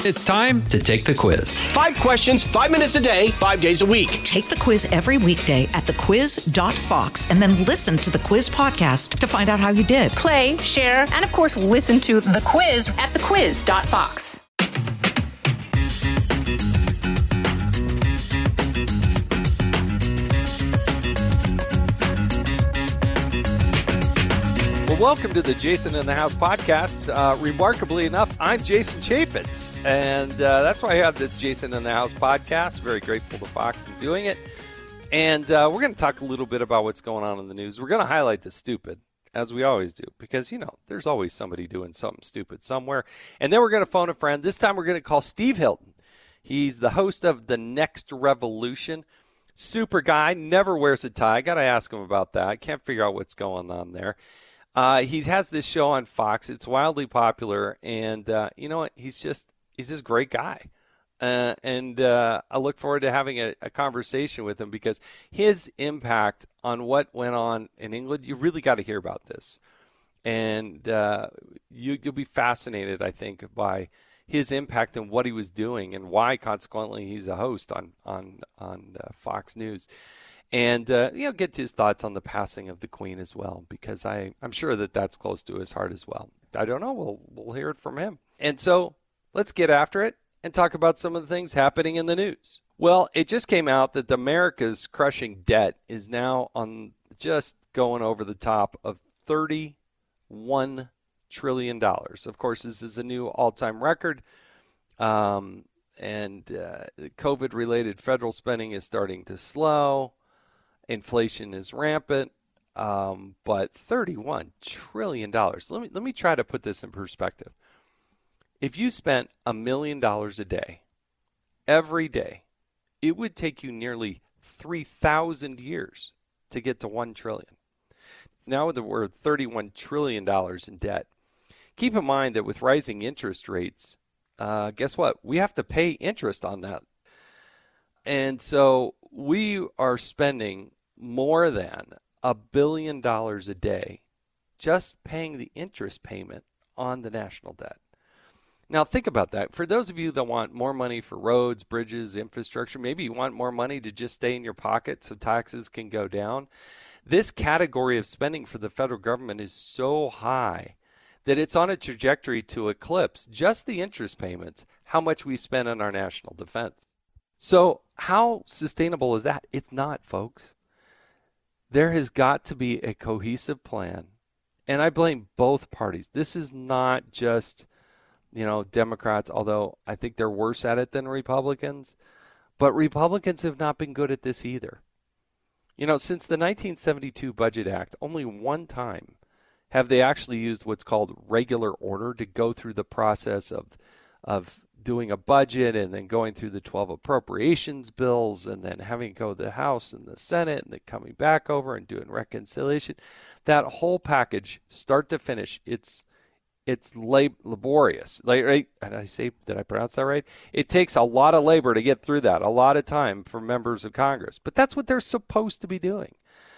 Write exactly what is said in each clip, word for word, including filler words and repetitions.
It's time to take the quiz. Five questions, five minutes a day, five days a week. Take the quiz every weekday at the quiz dot fox and then listen to the quiz podcast to find out how you did. Play, share, and of course, listen to the quiz at the quiz dot fox. Well, welcome to the Jason in the House podcast. Uh, remarkably enough, I'm Jason Chaffetz, and uh, that's why I have this Jason in the House podcast. Very grateful to Fox in doing it. And uh, we're going to talk a little bit about what's going on in the news. We're going to highlight the stupid, as we always do, because, you know, there's always somebody doing something stupid somewhere. And then we're going to phone a friend. This time we're going to call Steve Hilton. He's the host of The Next Revolution. Super guy, never wears a tie. Got to ask him about that. I can't figure out what's going on there. Uh, he has this show on Fox. It's wildly popular, and uh, you know what? He's just he's just a great guy, uh, and uh, I look forward to having a, a conversation with him because his impact on what went on in England. You really got to hear about this, and uh, you, you'll be fascinated, I think, by his impact and what he was doing and why, consequently, he's a host on on on uh, Fox News. And, uh, you know, get his thoughts on the passing of the Queen as well, because I, I'm sure that that's close to his heart as well. I don't know. We'll, we'll hear it from him. And so let's get after it and talk about some of the things happening in the news. Well, it just came out that America's crushing debt is now on just going over the top of thirty-one trillion dollars. Of course, this is a new all-time record. Um, and uh, COVID-related federal spending is starting to slow. Inflation is rampant, um, but thirty-one trillion dollars. Let me let me try to put this in perspective. If you spent a million dollars a day, every day, it would take you nearly three thousand years to get to one trillion dollars. Now we're thirty-one trillion dollars in debt. Keep in mind that with rising interest rates, uh, guess what? We have to pay interest on that. And so we are spending more than a billion dollars a day just paying the interest payment on the national debt. Now, think about that. For those of you that want more money for roads, bridges, infrastructure, maybe you want more money to just stay in your pocket so taxes can go down. This category of spending for the federal government is so high that it's on a trajectory to eclipse just the interest payments, how much we spend on our national defense. So how sustainable is that? It's not, folks. There has got to be a cohesive plan, and I blame both parties. This is not just, you know, Democrats, although I think they're worse at it than Republicans, but Republicans have not been good at this either. You know, since the nineteen seventy-two Budget Act, only one time have they actually used what's called regular order to go through the process of of doing a budget and then going through the twelve appropriations bills and then having to go to the House and the Senate and then coming back over and doing reconciliation. That whole package, start to finish, it's it's lab- laborious. Like, right? Did I say, did I pronounce that right? It takes a lot of labor to get through that, a lot of time for members of Congress. But that's what they're supposed to be doing.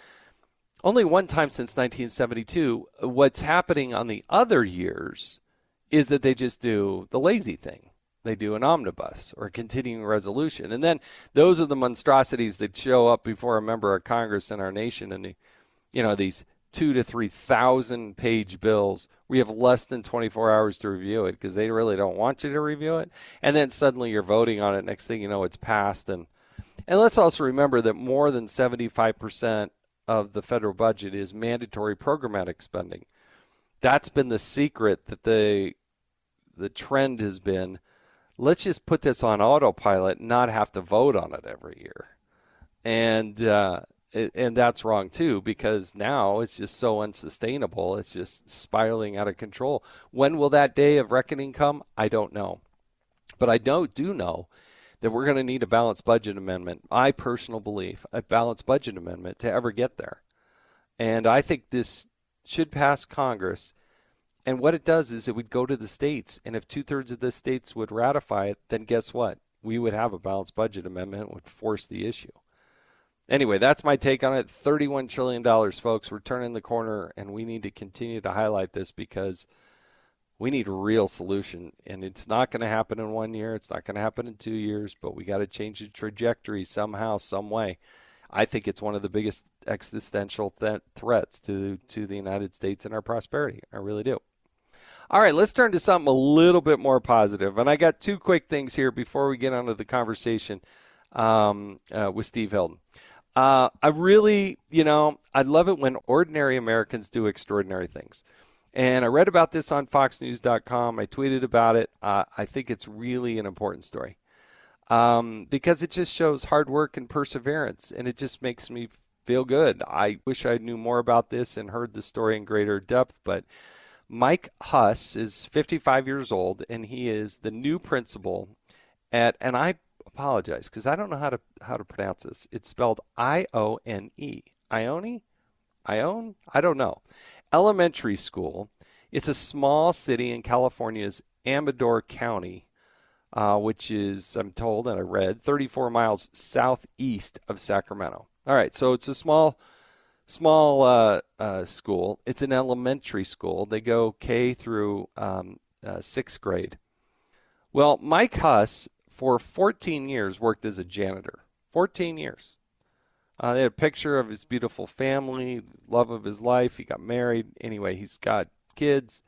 Only one time since nineteen seventy-two, what's happening on the other years is that they just do the lazy thing. They do an omnibus or a continuing resolution. And then those are the monstrosities that show up before a member of Congress in our nation. And, the, you know, these two to three thousand page bills, we have less than twenty-four hours to review it because they really don't want you to review it. And then suddenly you're voting on it. Next thing you know, it's passed. And, and let's also remember that more than seventy-five percent of the federal budget is mandatory programmatic spending. That's been the secret that the the trend has been. Let's just put this on autopilot and not have to vote on it every year. And uh, it, and that's wrong, too, because now it's just so unsustainable. It's just spiraling out of control. When will that day of reckoning come? I don't know. But I do, do know that we're going to need a balanced budget amendment. My personal belief, a balanced budget amendment to ever get there. And I think this should pass Congress. And what it does is it would go to the states. And if two-thirds of the states would ratify it, then guess what? We would have a balanced budget amendment that would force the issue. Anyway, that's my take on it. thirty-one trillion dollars, folks. We're turning the corner, and we need to continue to highlight this because We need a real solution, and it's not going to happen in one year. It's not going to happen in two years, but we got to change the trajectory somehow, some way. I think it's one of the biggest existential th- threats to, to the United States and our prosperity. I really do. All right, let's turn to something a little bit more positive. And I got two quick things here before we get onto the conversation um, uh, with Steve Hilton. Uh, I really, you know, I love it when ordinary Americans do extraordinary things. And I read about this on fox news dot com. I tweeted about it. Uh, I think it's really an important story um, because it just shows hard work and perseverance, and it just makes me feel good. I wish I knew more about this and heard the story in greater depth, but Mike Huss is fifty-five years old, and he is the new principal at, and I apologize because I don't know how to how to pronounce this. It's spelled I O N E. Ione? Ione? I don't know. Elementary school. It's a small city in California's Amador County, uh, which is, I'm told, and I read, thirty-four miles southeast of Sacramento. All right, so it's a small small uh, uh, school. It's an elementary school. They go K through um, uh, sixth grade. Well, Mike Huss, for fourteen years, worked as a janitor. fourteen years. Uh, they had a picture of his beautiful family, love of his life. He got married. Anyway, he's got kids.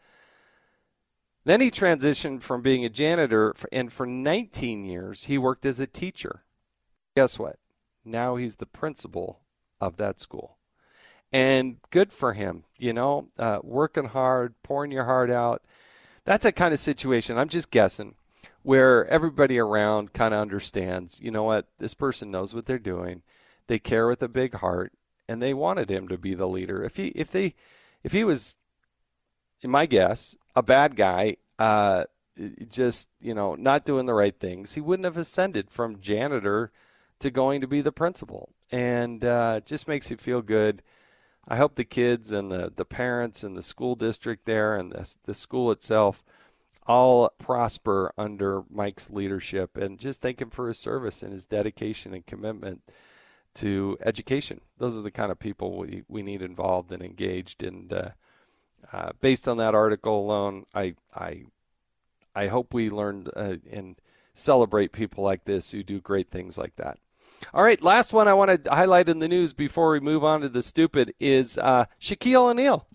Then he transitioned from being a janitor, and for nineteen years, he worked as a teacher. Guess what? Now he's the principal of that school. And good for him, you know, uh, working hard, pouring your heart out. That's a kind of situation, I'm just guessing, where everybody around kind of understands, you know what, this person knows what they're doing. They care with a big heart, and they wanted him to be the leader. If he, if they, if he was, in my guess, a bad guy, uh, just, you know, not doing the right things, he wouldn't have ascended from janitor to going to be the principal. And uh, it just makes you feel good. I hope the kids and the, the parents and the school district there and the, the school itself all prosper under Mike's leadership, and just thank him for his service and his dedication and commitment to education. Those are the kind of people we, we need involved and engaged. And uh, uh, based on that article alone, I I I hope we learn uh, and celebrate people like this who do great things like that. All right, last one I want to highlight in the news before we move on to the stupid is uh, Shaquille O'Neal,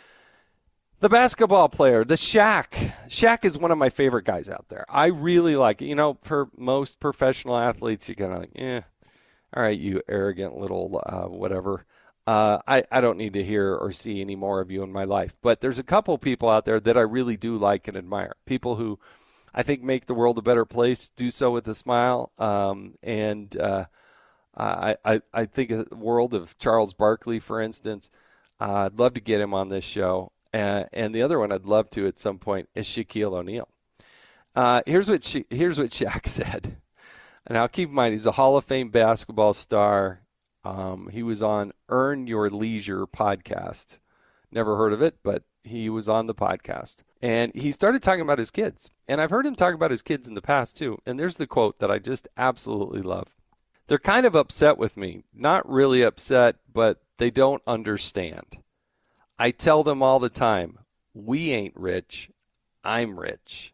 the basketball player, the Shaq. Shaq is one of my favorite guys out there. I really like it. You know, for most professional athletes, you kind of like, eh, all right, you arrogant little uh, whatever. Uh, I, I don't need to hear or see any more of you in my life. But there's a couple people out there that I really do like and admire. People who I think make the world a better place, do so with a smile. Um, and uh, I, I, I think a world of Charles Barkley, for instance. Uh, I'd love to get him on this show. Uh, and the other one I'd love to at some point is Shaquille O'Neal. Uh, here's what Sha- here's what Shaq said. Now, keep in mind, he's a Hall of Fame basketball star. Um, he was on Earn Your Leisure podcast. Never heard of it, but he was on the podcast. And he started talking about his kids. And I've heard him talk about his kids in the past, too. And there's the quote that I just absolutely love. They're kind of upset with me. Not really upset, but they don't understand. I tell them all the time, we ain't rich, I'm rich.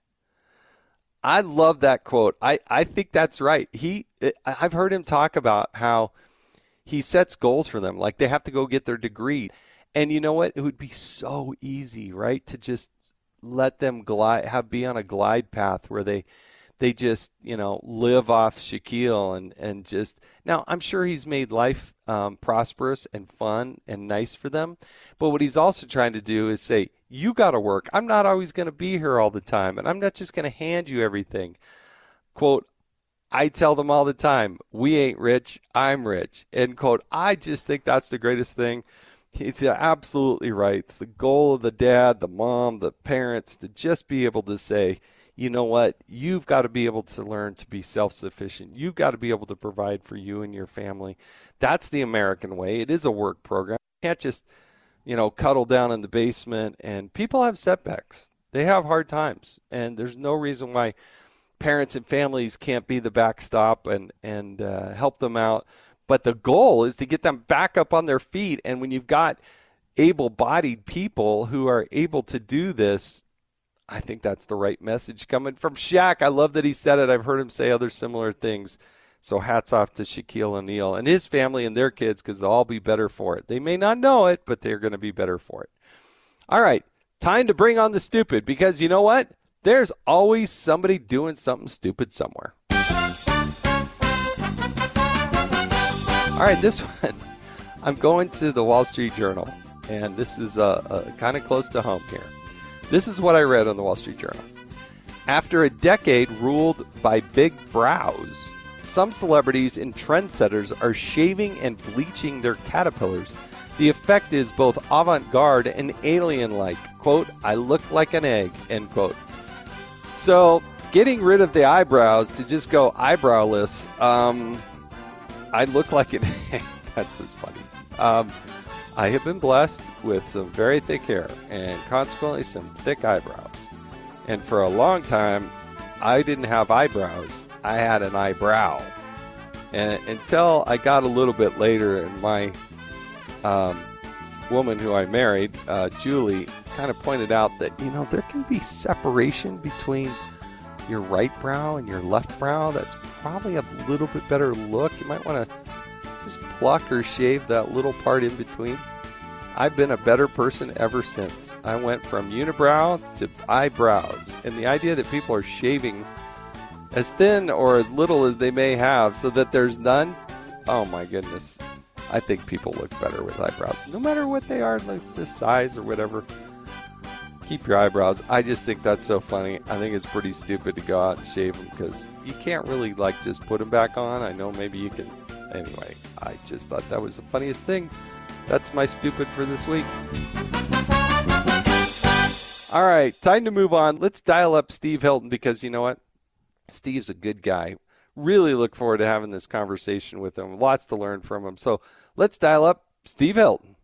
I love that quote. I, I think that's right. He, I've heard him talk about how he sets goals for them. Like they have to go get their degree. And you know what? It would be so easy, right, to just let them glide, have be on a glide path where they they just, you know, live off Shaquille and, and just – now, I'm sure he's made life um, prosperous and fun and nice for them. But what he's also trying to do is say, you got to work. I'm not always going to be here all the time, and I'm not just going to hand you everything. Quote, I tell them all the time, we ain't rich, I'm rich. End quote. I just think that's the greatest thing. He's absolutely right. It's the goal of the dad, the mom, the parents to just be able to say, you know what, you've got to be able to learn to be self-sufficient. You've got to be able to provide for you and your family. That's the American way. It is a work program. You can't just, you know, cuddle down in the basement. And people have setbacks. They have hard times. And there's no reason why parents and families can't be the backstop and, and uh, help them out. But the goal is to get them back up on their feet. And when you've got able-bodied people who are able to do this, I think that's the right message coming from Shaq. I love that he said it. I've heard him say other similar things. So hats off to Shaquille O'Neal and his family and their kids, because they'll all be better for it. They may not know it, but they're going to be better for it. All right, time to bring on the stupid, because you know what? There's always somebody doing something stupid somewhere. All right, this one, I'm going to the Wall Street Journal, and this is uh, uh, kind of close to home here. This is what I read on the Wall Street Journal. After a decade ruled by big brows, some celebrities and trendsetters are shaving and bleaching their caterpillars. The effect is both avant-garde and alien-like. Quote, I look like an egg, end quote. So getting rid of the eyebrows to just go eyebrowless, um, I look like an egg. That's just funny. Um, I have been blessed with some very thick hair and consequently some thick eyebrows. And for a long time, I didn't have eyebrows. I had an eyebrow. And until I got a little bit later, and my um, woman who I married, uh, Julie, kind of pointed out that, you know, there can be separation between your right brow and your left brow. That's probably a little bit better look. You might want to just pluck or shave that little part in between. I've been a better person ever since. I went from unibrow to eyebrows. And the idea that people are shaving as thin or as little as they may have so that there's none, oh my goodness. I think people look better with eyebrows. No matter what they are, like the size or whatever. Keep your eyebrows. I just think that's so funny. I think it's pretty stupid to go out and shave them because you can't really like just put them back on. I know maybe you can. Anyway, I just thought that was the funniest thing. That's my stupid for this week. All right, time to move on. Let's dial up Steve Hilton because you know what? Steve's a good guy. Really look forward to having this conversation with him. Lots to learn from him. So let's dial up Steve Hilton.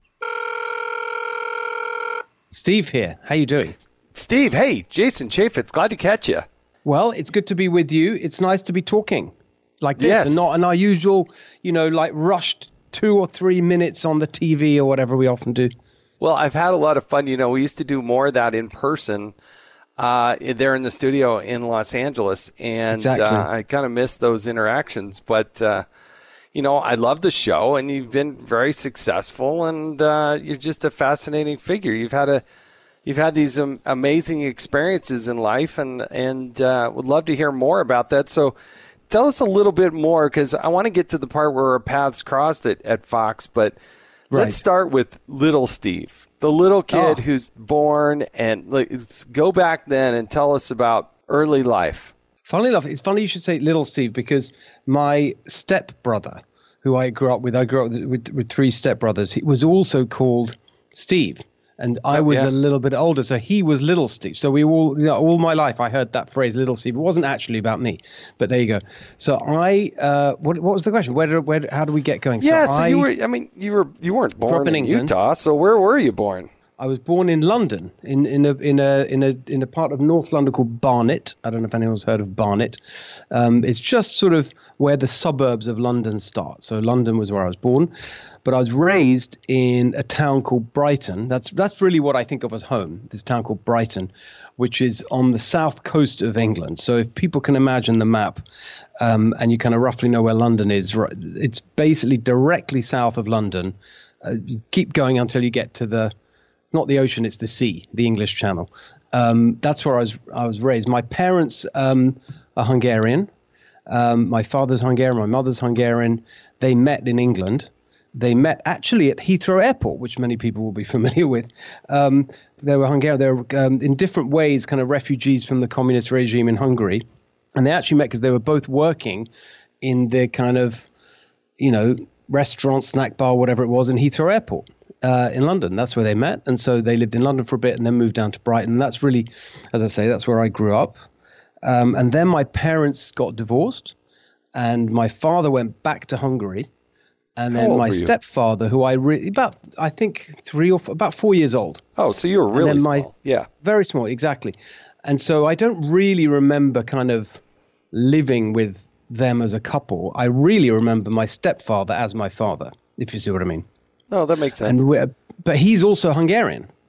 Steve here. How you doing? Steve, hey, Jason Chaffetz, glad to catch you. Well, it's good to be with you. It's nice to be talking like this Yes. and not an our usual, you know, like rushed two or three minutes on the T V or whatever we often do. Well, I've had a lot of fun. You know, we used to do more of that in person uh, there in the studio in Los Angeles. And Exactly. uh, I kind of miss those interactions. But, uh, you know, I love the show, and you've been very successful, and uh, you're just a fascinating figure. You've had a You've had these um, amazing experiences in life, and, and uh, would love to hear more about that. So tell us a little bit more, because I want to get to the part where our paths crossed at, at Fox, but Right. let's start with little Steve, the little kid Oh. who's born, and let's go back then and tell us about early life. Funnily enough, it's funny you should say little Steve because my stepbrother, who I grew up with, I grew up with, with, with three stepbrothers, he was also called Steve. And I Oh, was yeah. a little bit older, so he was Little Steve. So we all, you know, all my life, I heard that phrase, Little Steve. It wasn't actually about me, but there you go. So I, uh, what, what was the question? Where, did, where, how do we get going? Yeah, so, I, you were, I mean, you were you weren't born up in in, England. Utah, so where were you born? I was born in London, in in a in a in a in a part of North London called Barnet. I don't know if anyone's heard of Barnet. Um, it's just sort of where the suburbs of London start. So London was where I was born, but I was raised in a town called Brighton. That's that's really what I think of as home. This town called Brighton, which is on the south coast of England. So if people can imagine the map, um, and you kind of roughly know where London is, right, it's basically directly south of London. Uh, you keep going until you get to the It's not the ocean, it's the sea, the English Channel. Um, that's where I was I was raised. My parents um, are Hungarian. Um, my father's Hungarian, my mother's Hungarian. They met in England. They met actually at Heathrow Airport, which many people will be familiar with. Um, they were Hungarian. They were um, in different ways kind of refugees from the communist regime in Hungary. And they actually met because they were both working in the kind of, you know, restaurant, snack bar, whatever it was in Heathrow Airport. Uh, in London. That's where they met. And so they lived in London for a bit and then moved down to Brighton. And that's really, as I say, that's where I grew up. Um, and then my parents got divorced and my father went back to Hungary. And How then old my were you? stepfather, who I really, about, I think three or four, about four years old. Oh, so you were really then my- small. Yeah. Very small, exactly. And so I don't really remember kind of living with them as a couple. I really remember my stepfather as my father, if you see what I mean. No, that makes sense. And we're, but he's also Hungarian.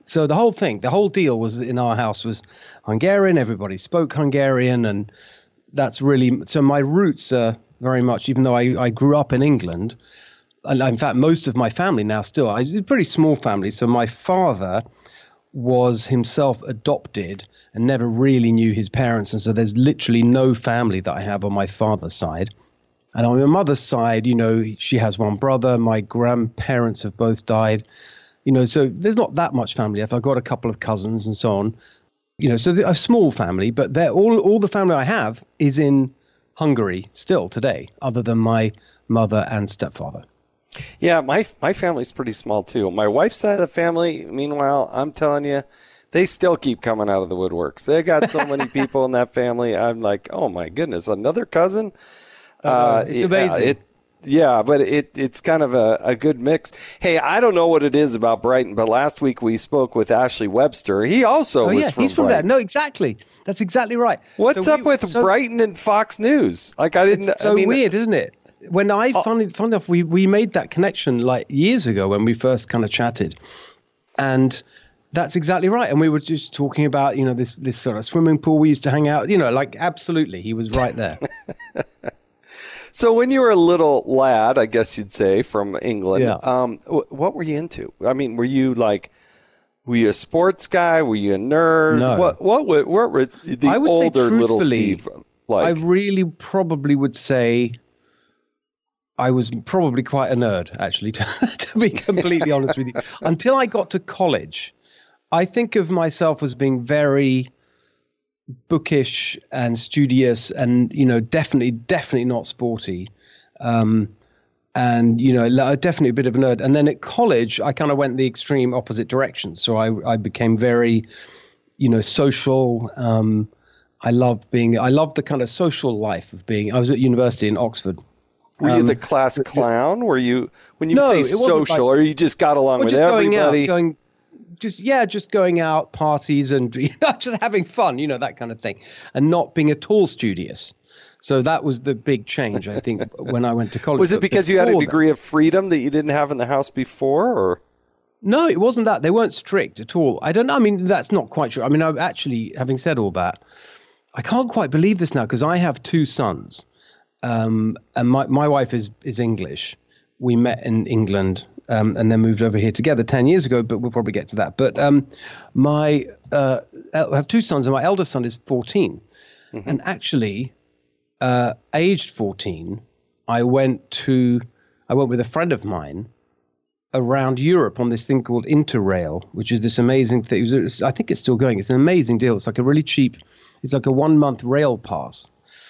So the whole thing, the whole deal was in our house was Hungarian. Everybody spoke Hungarian, and that's really so. My roots are very much, even though I, I grew up in England, and in fact most of my family now still. I it's a pretty small family. So my father was himself adopted and never really knew his parents, and so there's literally no family that I have on my father's side. And on my mother's side, you know, she has one brother. My grandparents have both died. You know, so there's not that much family left. I've got a couple of cousins and so on. You know, so a small family, but they're all all the family I have is in Hungary still today, other than my mother and stepfather. Yeah, my my family's pretty small too. My wife's side of the family, meanwhile, I'm telling you, they still keep coming out of the woodworks. They got so many people in that family. I'm like, oh my goodness, another cousin. Uh, it's amazing. Uh, it, yeah, but it it's kind of a, a good mix. Hey, I don't know what it is about Brighton, but last week we spoke with Ashley Webster. He also oh, was yeah, from he's from Brighton. there. No, exactly. That's exactly right. What's so up we, with so, Brighton and Fox News? Like I didn't. It's so I mean, weird, isn't it? When I oh, funny, funny enough, we we made that connection like years ago when we first kind of chatted, and. That's exactly right. And we were just talking about, you know, this this sort of swimming pool we used to hang out, you know, like absolutely. He was right there. So when you were a little lad, I guess you'd say, from England, yeah. um, what were you into? I mean, were you like, were you a sports guy? Were you a nerd? No. What, what, what, what were the I would older say, little Steve like? I really probably would say I was probably quite a nerd, actually, to, to be completely honest with you. Until I got to college. I think of myself as being very bookish and studious and, you know, definitely, definitely not sporty. Um, and, you know, definitely a bit of a nerd. And then at college, I kind of went the extreme opposite direction. So I, I became very, you know, social. Um, I loved being, I loved the kind of social life of being, I was at university in Oxford. Were you um, the class clown? Were you, when you no, say social, like, or you just got along well, with just everybody? Going out, going, Just yeah, just going out, parties, and you know, just having fun, you know, that kind of thing, and not being at all studious. So that was the big change, I think, when I went to college. Was it because you had a degree that, of freedom that you didn't have in the house before, or? No, it wasn't that. They weren't strict at all. I don't know. I mean, that's not quite true. I mean, I've actually, having said all that, I can't quite believe this now because I have two sons, um, and my my wife is is English. We met in England. Um, and then moved over here together ten years ago, but we'll probably get to that. But um, my uh, I have two sons, and my eldest son is fourteen. Mm-hmm. And actually, uh, aged fourteen, I went to I went with a friend of mine around Europe on this thing called Interrail, which is this amazing thing. It was, I think it's still going. It's an amazing deal. It's like a really cheap. It's like a one month rail pass.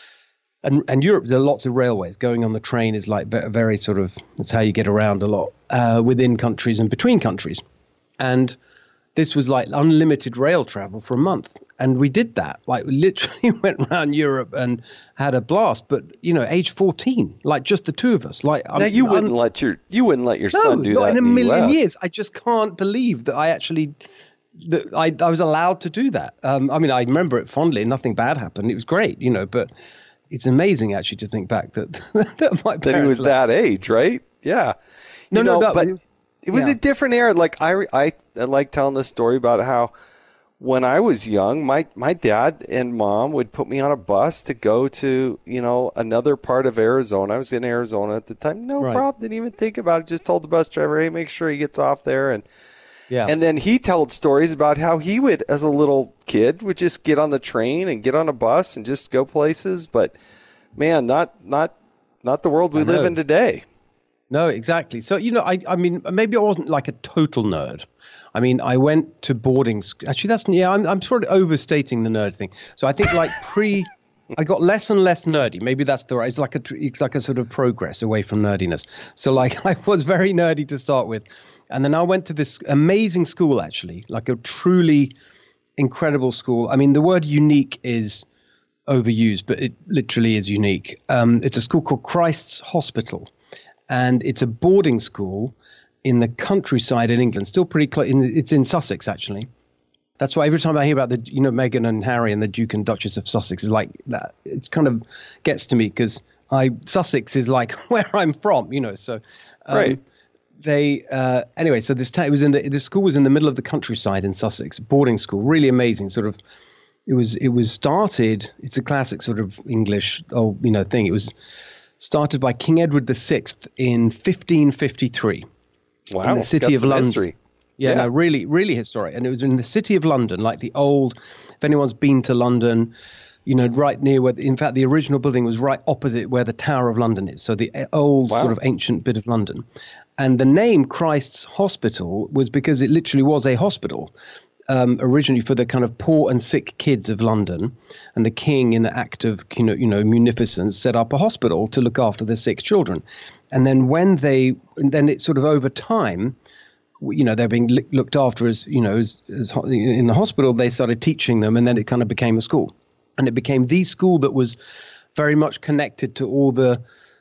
And and Europe, there are lots of railways. Going on the train is like very, very sort of, that's how you get around a lot uh, within countries and between countries. And this was like unlimited rail travel for a month. And we did that. Like we literally went around Europe and had a blast. But, you know, age fourteen, like just the two of us. Like now you I'm, wouldn't I'm, let your you wouldn't let your no, son do not that in a in million U S. years. I just can't believe that I actually that I, I was allowed to do that. Um, I mean, I remember it fondly. Nothing bad happened. It was great, you know, but it's amazing actually to think back that that my that he was left. That age, right? Yeah. No, you no, know, no. But it was yeah. a different era. Like I, I, I like telling this story about how when I was young, my my dad and mom would put me on a bus to go to, you know, another part of Arizona. I was in Arizona at the time. No right. problem. Didn't even think about it. Just told the bus driver, hey, make sure he gets off there. And yeah. And then he told stories about how he would, as a little kid, would just get on the train and get on a bus and just go places. But man, not not not the world we live in today. No, exactly. So, you know, I I mean, maybe I wasn't like a total nerd. I mean, I went to boarding school. Actually, that's, yeah, I'm, I'm sort of overstating the nerd thing. So I think like pre, I got less and less nerdy. Maybe that's the right, it's like a, it's like a sort of progress away from nerdiness. So like I was very nerdy to start with. And then I went to this amazing school, actually, like a truly incredible school. I mean, the word unique is overused, but it literally is unique. Um, it's a school called Christ's Hospital, and it's a boarding school in the countryside in England, still pretty close. It's in Sussex, actually. That's why every time I hear about the, you know, Meghan and Harry and the Duke and Duchess of Sussex, is like that. It kind of gets to me because I Sussex is like where I'm from, you know. So, um, right. they uh, anyway. So this ta- it was in the this school was in the middle of the countryside in Sussex, boarding school, really amazing. Sort of, it was it was started. It's a classic sort of English, oh you know thing. It was started by King Edward the Sixth in fifteen fifty-three. Wow, in the city of London. History. Yeah, yeah, no, really, really historic. And it was in the city of London, like the old. If anyone's been to London, you know, right near where, in fact, the original building was right opposite where the Tower of London is. So the old wow. sort of ancient bit of London. And the name Christ's Hospital was because it literally was a hospital um, originally for the kind of poor and sick kids of London. And the king, in the act of, you know, you know, munificence, set up a hospital to look after the sick children. And then when they, and then it sort of over time, you know, they're being looked after as, you know, as, as in the hospital, they started teaching them, and then it kind of became a school. And it became the school that was very much connected to all the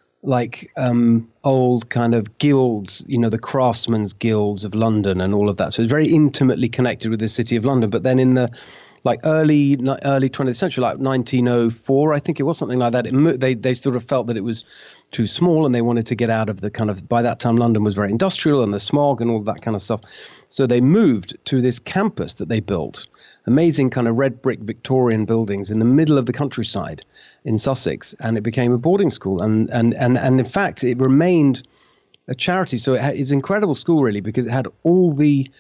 like um, old kind of guilds, you know, the craftsmen's guilds of London and all of that. So it's very intimately connected with the city of London. But then in the like early early twentieth century, like nineteen oh four, I think it was something like that, it, they they sort of felt that it was too small, and they wanted to get out of the kind of, by that time London was very industrial and the smog and all that kind of stuff. So they moved to this campus that they built, amazing kind of red brick Victorian buildings in the middle of the countryside in Sussex, and it became a boarding school. And and and and in fact, it remained a charity. So it is an incredible school, really, because it had all the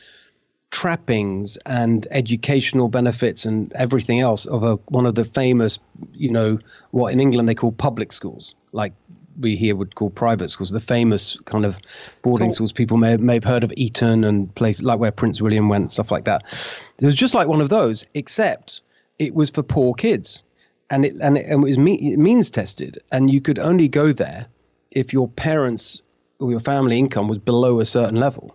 trappings and educational benefits and everything else of a one of the famous, you know, what in England they call public schools, like we here would call private schools, the famous kind of boarding so, schools. People may have, may have heard of Eton and places like where Prince William went, stuff like that. It was just like one of those, except it was for poor kids, and it and it, and it was me, means tested, and you could only go there if your parents or your family income was below a certain level.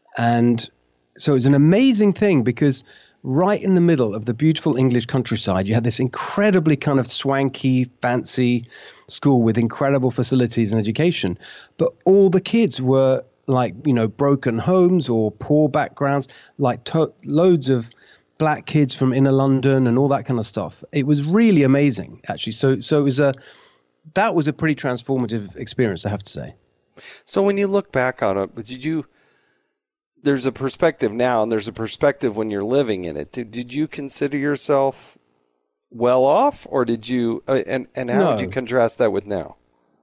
And so it was an amazing thing, because right in the middle of the beautiful English countryside, you had this incredibly kind of swanky, fancy school with incredible facilities and education. But all the kids were like, you know, broken homes or poor backgrounds, like to- loads of black kids from inner London and all that kind of stuff. It was really amazing, actually. So, so it was a, that was a pretty transformative experience, I have to say. So when you look back on it, did you, there's a perspective now and there's a perspective when you're living in it. Did, did you consider yourself well off, or did you, uh, and, and how No. would you contrast that with now?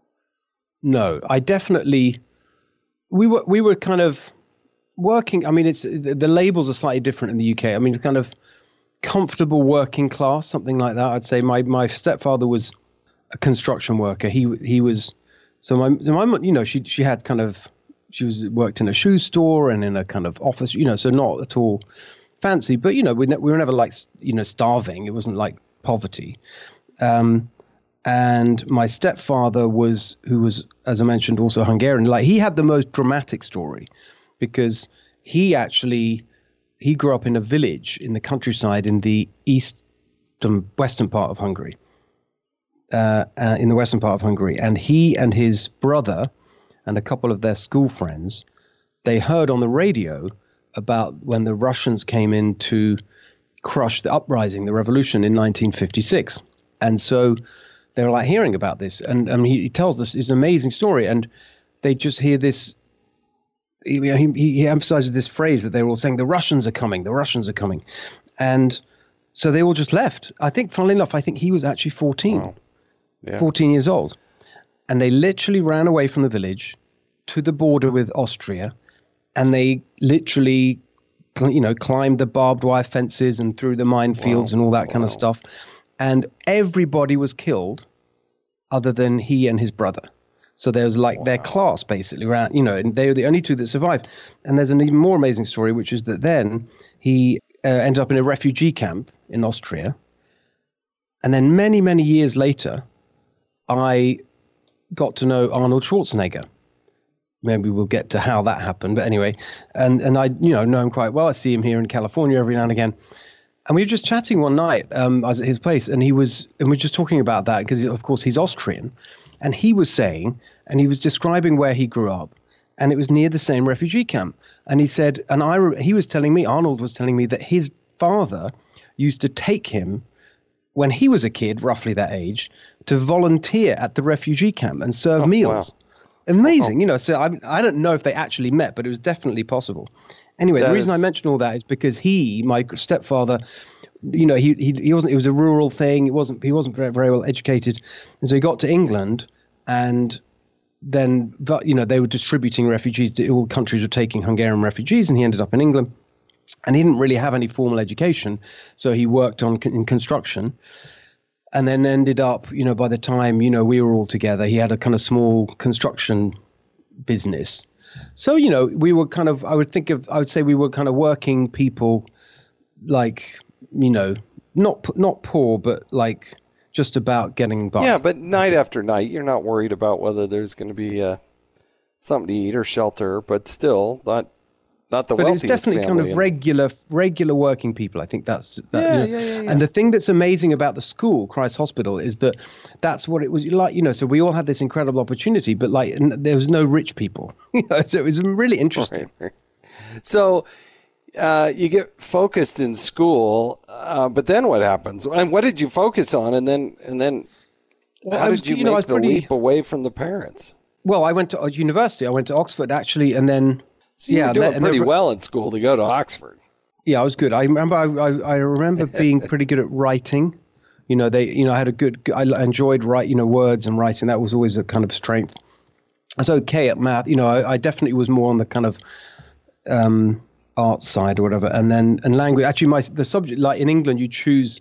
No, I definitely, we were, we were kind of working. I mean, it's, the, the labels are slightly different in the U K. I mean, it's kind of comfortable working class, something like that. I'd say my, my stepfather was a construction worker. He, he was, so my, so my, you know, she, she had kind of, she was worked in a shoe store and in a kind of office, you know, so not at all fancy, but, you know, we, ne- we were never like, you know, starving. It wasn't like poverty. Um, and my stepfather was, who was, as I mentioned, also Hungarian. Like, he had the most dramatic story, because he actually, he grew up in a village in the countryside in the eastern, western part of Hungary, uh, uh, in the western part of Hungary. And he and his brother and a couple of their school friends, they heard on the radio about when the Russians came in to crush the uprising, the revolution in nineteen fifty-six. And so they were like hearing about this. And, and he, he tells this, this amazing story. And they just hear this, he, he, he emphasizes this phrase that they were all saying, the Russians are coming, the Russians are coming. And so they all just left. I think, funnily enough, I think he was actually fourteen, Wow. Yeah. fourteen years old. And they literally ran away from the village to the border with Austria, and they literally, you know, climbed the barbed wire fences and through the minefields wow. and all that kind wow. of stuff. And everybody was killed other than he and his brother. So there was like wow. their class basically around, you know, and they were the only two that survived. And there's an even more amazing story, which is that then he uh, ended up in a refugee camp in Austria. And then many, many years later, I got to know Arnold Schwarzenegger. Maybe we'll get to how that happened, but anyway, and and I, you know, know him quite well. I see him here in California every now and again, and we were just chatting one night. Um, I was at his place, and he was, and we were just talking about that because, of course, he's Austrian, and he was saying, and he was describing where he grew up, and it was near the same refugee camp, and he said, and I, he was telling me, Arnold was telling me that his father used to take him when he was a kid, roughly that age, to volunteer at the refugee camp and serve oh, meals. Wow. amazing. You know, so I I don't know if they actually met, but it was definitely possible. Anyway, That the reason is- I mention all that is because he, my stepfather, you know, he he he wasn't. It was a rural thing. It wasn't. He wasn't very very well educated, and so he got to England, and then you know they were distributing refugees. All countries were taking Hungarian refugees, and he ended up in England, and he didn't really have any formal education, so he worked on in construction, and then ended up, you know, by the time you know we were all together, he had a kind of small construction business. So, you know, we were kind of, I would think of, I would say we were kind of working people, like, you know, not not poor, but like just about getting by. Yeah, but night after night, you're not worried about whether there's going to be uh, something to eat or shelter, but still not not the But wealthiest it's definitely kind family of in- regular regular working people. I think that's that, Yeah, you know. yeah, yeah, yeah. And the thing that's amazing about the school, Christ Hospital, is that that's what it was like. You know, so we all had this incredible opportunity, but like n- there was no rich people. You know, so it was really interesting. Right, right. So uh, you get focused in school, uh, but then what happens? And what did you focus on? And then and then Well, how I was- did you, you know, I make was the pretty- leap away from the parents? Well, I went to uh, university. I went to Oxford actually, and then So you yeah, were doing and then- pretty well in school to go to Oxford. Yeah, I was good. I remember. I, I, I remember being pretty good at writing. You know, they. You know, I had a good. I enjoyed write. You know, words and writing. That was always a kind of strength. I was okay at math. You know, I, I definitely was more on the kind of um, art side or whatever. And then and language. Actually, my the subject, like in England, you choose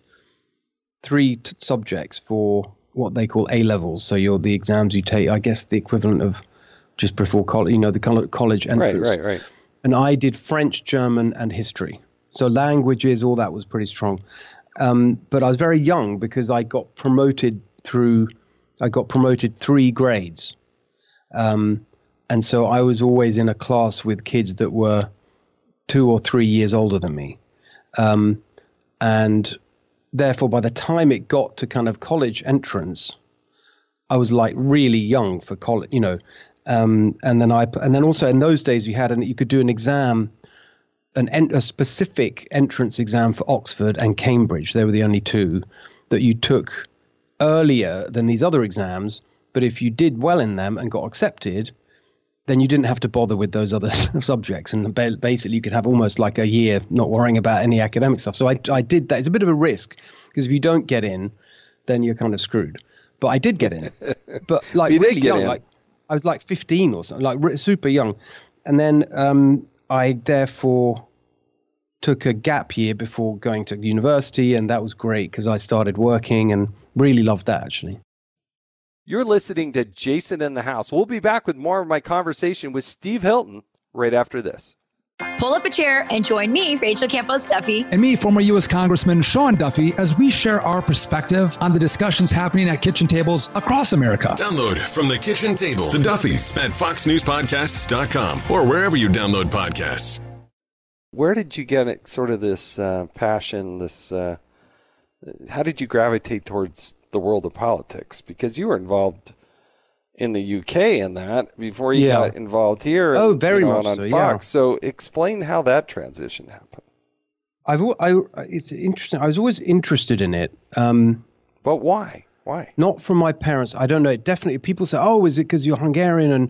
three t- subjects for what they call A levels. So you're the exams you take. I guess the equivalent of just before college. You know, the coll- college entrance. Right, right, right. And I did French, German, and history. So languages, all that was pretty strong. Um, but I was very young because I got promoted through, I got promoted three grades. Um, and so I was always in a class with kids that were two or three years older than me. Um, and therefore, by the time it got to kind of college entrance, I was like really young for college, you know. Um, and then I, and then also in those days you had an, you could do an exam, an en- a specific entrance exam for Oxford and Cambridge. They were the only two that you took earlier than these other exams. But if you did well in them and got accepted, then you didn't have to bother with those other subjects. And ba- basically you could have almost like a year not worrying about any academic stuff. So I, I did that. It's a bit of a risk because if you don't get in, then you're kind of screwed. But I did get in, but like You did really get young, in. like I was like fifteen or something, like re- super young. And then um, I therefore took a gap year before going to university. And that was great because I started working and really loved that actually. You're listening to Jason in the House. We'll be back with more of my conversation with Steve Hilton right after this. Pull up a chair and join me, Rachel Campos Duffy. And me, former U S Congressman Sean Duffy, as we share our perspective on the discussions happening at kitchen tables across America. Download From the Kitchen Table, The Duffys at fox news podcasts dot com or wherever you download podcasts. Where did you get it, sort of this uh, passion, this, uh, how did you gravitate towards the world of politics? Because you were involved in the U K in that before you Yeah. got involved here. Oh, and, very you know, much and on so, Fox. yeah. So explain how that transition happened. I've, al- I, it's interesting. I was always interested in it. Um, But why? Why? Not from my parents. I don't know. Definitely, people say, "Oh, is it because you're Hungarian and,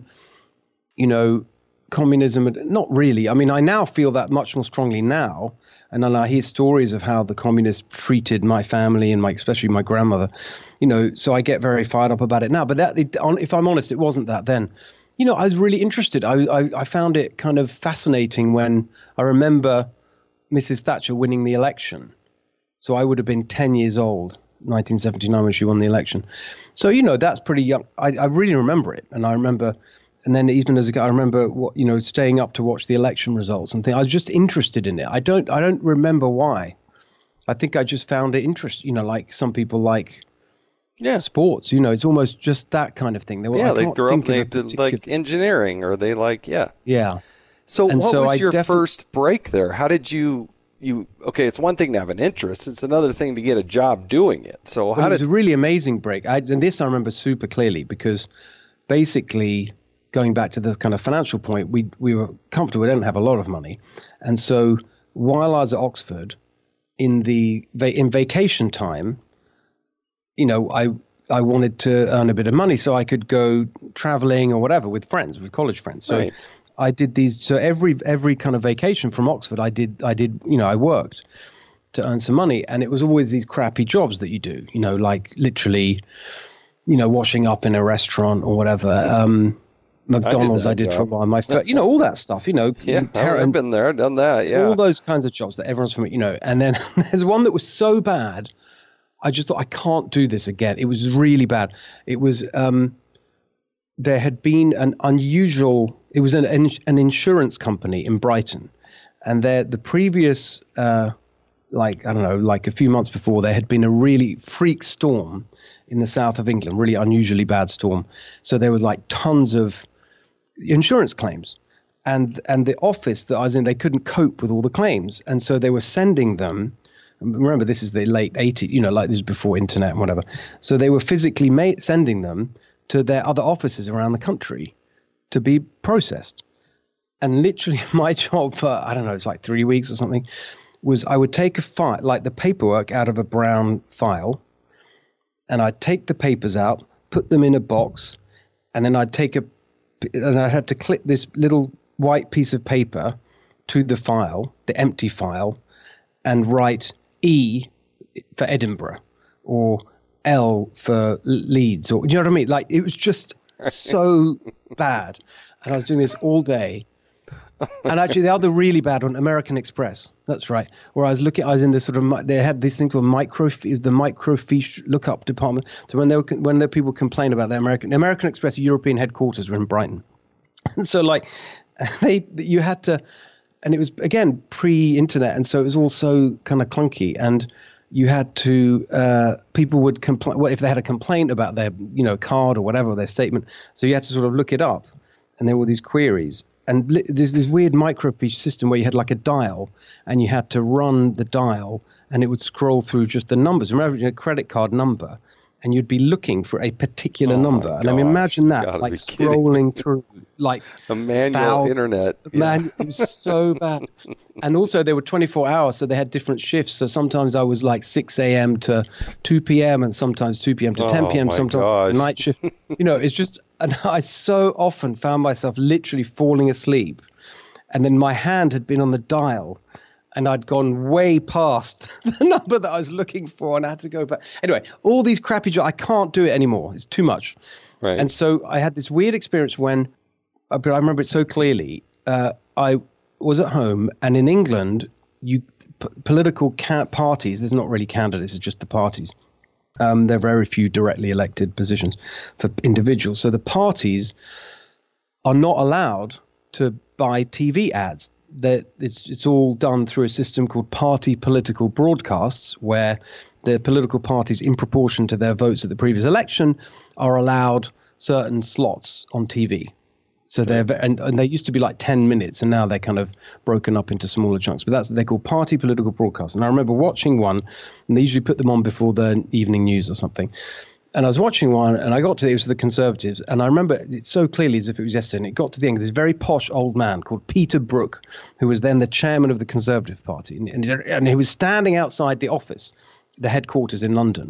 you know, communism?" And not really. I mean, I now feel that much more strongly now, and then I hear stories of how the communists treated my family and my, especially my grandmother. You know, so I get very fired up about it now. But that, it, on, if I'm honest, it wasn't that then. You know, I was really interested. I, I, I found it kind of fascinating when I remember Missus Thatcher winning the election. So I would have been ten years old. nineteen seventy-nine when she won the election. So, you know, that's pretty young. I, I really remember it. And I remember, and then even as a guy, I remember, what, you know, staying up to watch the election results and things. I was just interested in it. I don't, I don't remember why. I think I just found it interesting, you know, like some people like Yeah. sports, you know, it's almost just that kind of thing. They, Yeah, I they can't grew up, think of they a did particular- like engineering, or they like, yeah. Yeah. So And what so was I your defi- first break there? How did you, you, okay, it's one thing to have an interest. It's another thing to get a job doing it. So Well, how it was did, a really amazing break. I, and this I remember super clearly because basically going back to the kind of financial point, we we were comfortable. We didn't have a lot of money. And so while I was at Oxford, in the va- in vacation time, you know, I I wanted to earn a bit of money so I could go traveling or whatever with friends, with college friends. So right. I did these. So every every kind of vacation from Oxford, I did I did you know I worked to earn some money, and it was always these crappy jobs that you do. You know, like literally, you know, washing up in a restaurant or whatever. Um, McDonald's I did, I did for a while. My first, you know, all that stuff. You know, yeah, ter- I've been there, done that. Yeah, all those kinds of jobs that everyone's familiar. You know, and then there's one that was so bad. I just thought, I can't do this again. It was really bad. It was, um, there had been an unusual, it was an an insurance company in Brighton. And there, the previous, uh, like, I don't know, like a few months before, there had been a really freak storm in the south of England, really unusually bad storm. So there were like tons of insurance claims. And, and the office that I was in, they couldn't cope with all the claims. And so they were sending them. Remember, this is the late eighties, you know, like this is before internet and whatever. So they were physically ma- sending them to their other offices around the country to be processed. And literally my job for, I don't know, it's like three weeks or something, was I would take a file, like the paperwork out of a brown file, and I'd take the papers out, put them in a box, and then I'd take a, and I had to clip this little white piece of paper to the file, the empty file, and write E for Edinburgh or L for Leeds, or do you know what I mean? Like, it was just so bad. And I was doing this all day. And actually the other really bad one, American Express. That's right. Where I was looking, I was in this sort of, they had this thing called micro, the microfiche lookup department. So when they were, when the people complained about the American, American Express European headquarters were in Brighton. And so like they, you had to, and it was, again, pre-internet, and so it was all so kind of clunky. And you had to, uh, people would complain, well, if they had a complaint about their, you know, card or whatever, their statement. So you had to sort of look it up. And there were these queries. And li- there's this weird microfiche system where you had like a dial, and you had to run the dial, and it would scroll through just the numbers. Remember, a credit card number, and you'd be looking for a particular oh number. And I mean, imagine that, like scrolling through, like a manual thousands, internet. Yeah. Man, it was so bad. And also, they were twenty-four hours, so they had different shifts. So sometimes I was like six a.m. to two p.m. and sometimes two p.m. to oh, ten p.m. my Sometimes gosh. night shift. You know, it's just, and I so often found myself literally falling asleep, and then my hand had been on the dial, and I'd gone way past the number that I was looking for, and I had to go back. Anyway, all these crappy jobs, I can't do it anymore. It's too much. Right. And so I had this weird experience when, but I remember it so clearly. Uh, I was at home, and in England, you p- political ca- parties, there's not really candidates, it's just the parties. Um, there are very few directly elected positions for individuals. So the parties are not allowed to buy T V ads. That it's it's all done through a system called party political broadcasts, where the political parties, in proportion to their votes at the previous election, are allowed certain slots on T V. So they're and, and they used to be like ten minutes, and now they're kind of broken up into smaller chunks. But that's they're called party political broadcasts. And I remember watching one, and they usually put them on before the evening news or something. And I was watching one, and I got to it was the Conservatives, and I remember it so clearly as if it was yesterday. And it got to the end. This very posh old man called Peter Brook, who was then the chairman of the Conservative Party, and, and, and he was standing outside the office, the headquarters in London.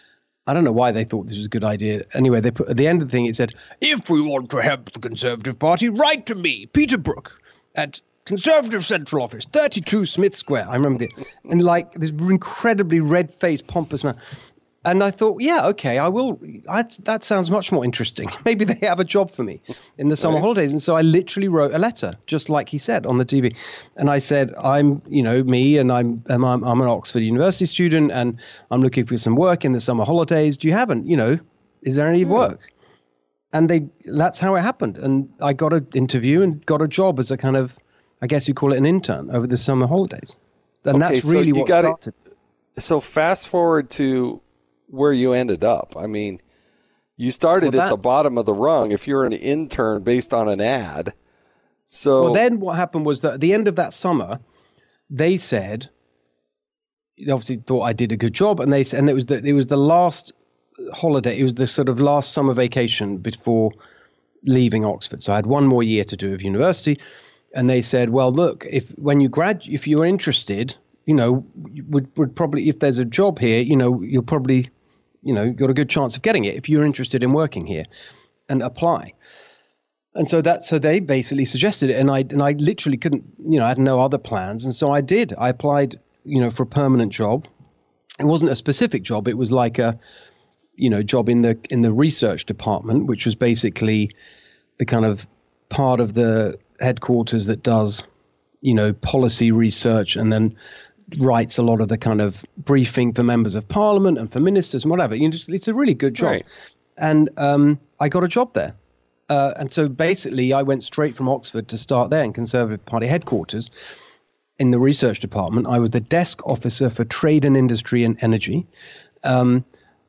I don't know why they thought this was a good idea. Anyway, they put at the end of the thing, it said, "If we want to help the Conservative Party, write to me, Peter Brook, at Conservative Central Office, thirty-two Smith Square." I remember it. And like this incredibly red-faced, pompous man. And I thought, yeah, okay, I will. I, that sounds much more interesting. Maybe they have a job for me in the summer right. holidays. And so I literally wrote a letter, just like he said on the T V. And I said, I'm, you know, me, and I'm, I'm, I'm an Oxford University student, and I'm looking for some work in the summer holidays. Do you have, an, you know, is there any yeah. work? And they, that's how it happened. And I got an interview and got a job as a kind of, I guess you call it an intern over the summer holidays. And okay, that's really so what gotta, started. So fast forward to where you ended up. I mean, you started well, that, at the bottom of the rung if you're an intern based on an ad. So well, then what happened was that at the end of that summer, they said, they obviously thought I did a good job, and they said, and it was the it was the last holiday, it was the sort of last summer vacation before leaving Oxford. So I had one more year to do of university, and they said, well, look, if when you grad, if you're interested, you know, would would probably, if there's a job here, you know, you'll probably you know, got a good chance of getting it if you're interested in working here, and apply. And so that, so they basically suggested it, and I and I literally couldn't, you know, I had no other plans, and so I did. I applied, you know, for a permanent job. It wasn't a specific job; it was like a, you know, job in the in the research department, which was basically the kind of part of the headquarters that does, you know, policy research, and then writes a lot of the kind of briefing for members of parliament and for ministers and whatever. You know, it's a really good job, right. and um, I got a job there. Uh, and so basically, I went straight from Oxford to start there in Conservative Party headquarters in the research department. I was the desk officer for trade and industry and energy. Um,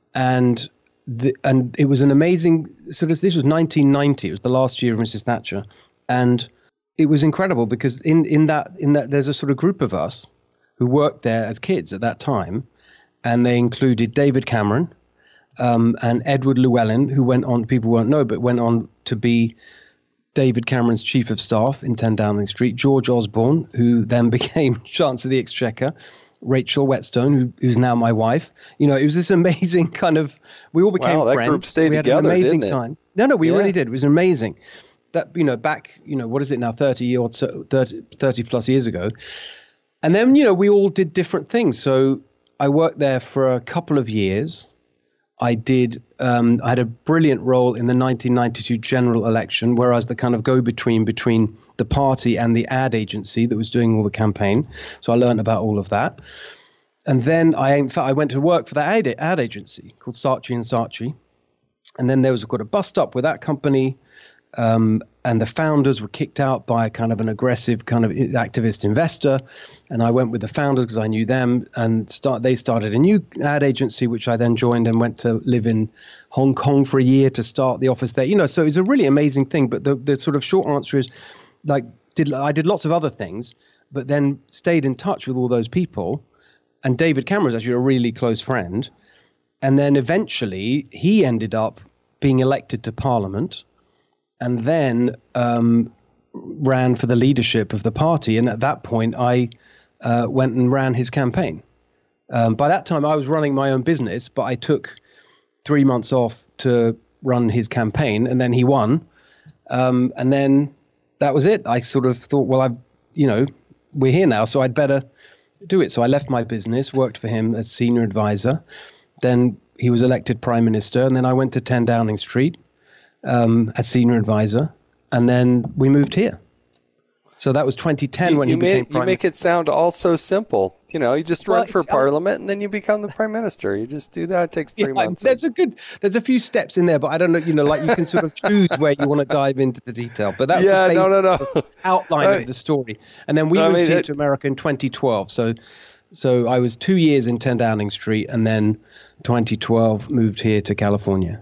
and the, and it was an amazing sort of, this was nineteen ninety. It was the last year of Missus Thatcher. And it was incredible because in, in that, in that, there's a sort of group of us who worked there as kids at that time. And they included David Cameron, Um, and Edward Llewellyn, who went on, people won't know, but went on to be David Cameron's chief of staff in ten Downing Street, George Osborne, who then became Chancellor of the Exchequer, Rachel Whetstone, who, who's now my wife. You know, it was this amazing kind of, we all became wow, that friends. Group stayed we had together, an amazing didn't it? time. No, no, we yeah. really did. It was amazing. That, you know, back, you know, what is it now, thirty or so, thirty, thirty plus years ago. And then, you know, we all did different things. So I worked there for a couple of years. I did. Um, I had a brilliant role in the nineteen ninety-two general election, where I was the kind of go-between between the party and the ad agency that was doing all the campaign. So I learned about all of that. And then I, in fact, I went to work for that ad, ad agency called Saatchi and Saatchi. And then there was got a bust up with that company. Um, and the founders were kicked out by kind of an aggressive kind of activist investor. And I went with the founders because I knew them, and start, they started a new ad agency, which I then joined and went to live in Hong Kong for a year to start the office there. You know, so it's a really amazing thing. But the, the sort of short answer is, like, did I did lots of other things, but then stayed in touch with all those people. And David Cameron was actually a really close friend. And then eventually he ended up being elected to Parliament, and then um, ran for the leadership of the party. And at that point, I uh, went and ran his campaign. Um, by that time, I was running my own business, but I took three months off to run his campaign, and then he won. Um, and then that was it. I sort of thought, well, I've, you know, we're here now, so I'd better do it. So I left my business, worked for him as senior advisor. Then he was elected prime minister, and then I went to ten Downing Street um, as senior advisor, and then we moved here. So that was twenty ten you, when you he became make, prime. You make it sound all so simple. You know, you just Well, run for it's- parliament and then you become the prime minister. You just do that. It takes three Yeah, months. there's a good, there's a few steps in there, but I don't know, you know, like you can sort of choose where you want to dive into the detail. But that's Yeah, the no, basic no, no. outline I- of the story. And then we I moved mean, here it- to America in twenty twelve. So, so I was two years in ten Downing Street, and then twenty twelve moved here to California.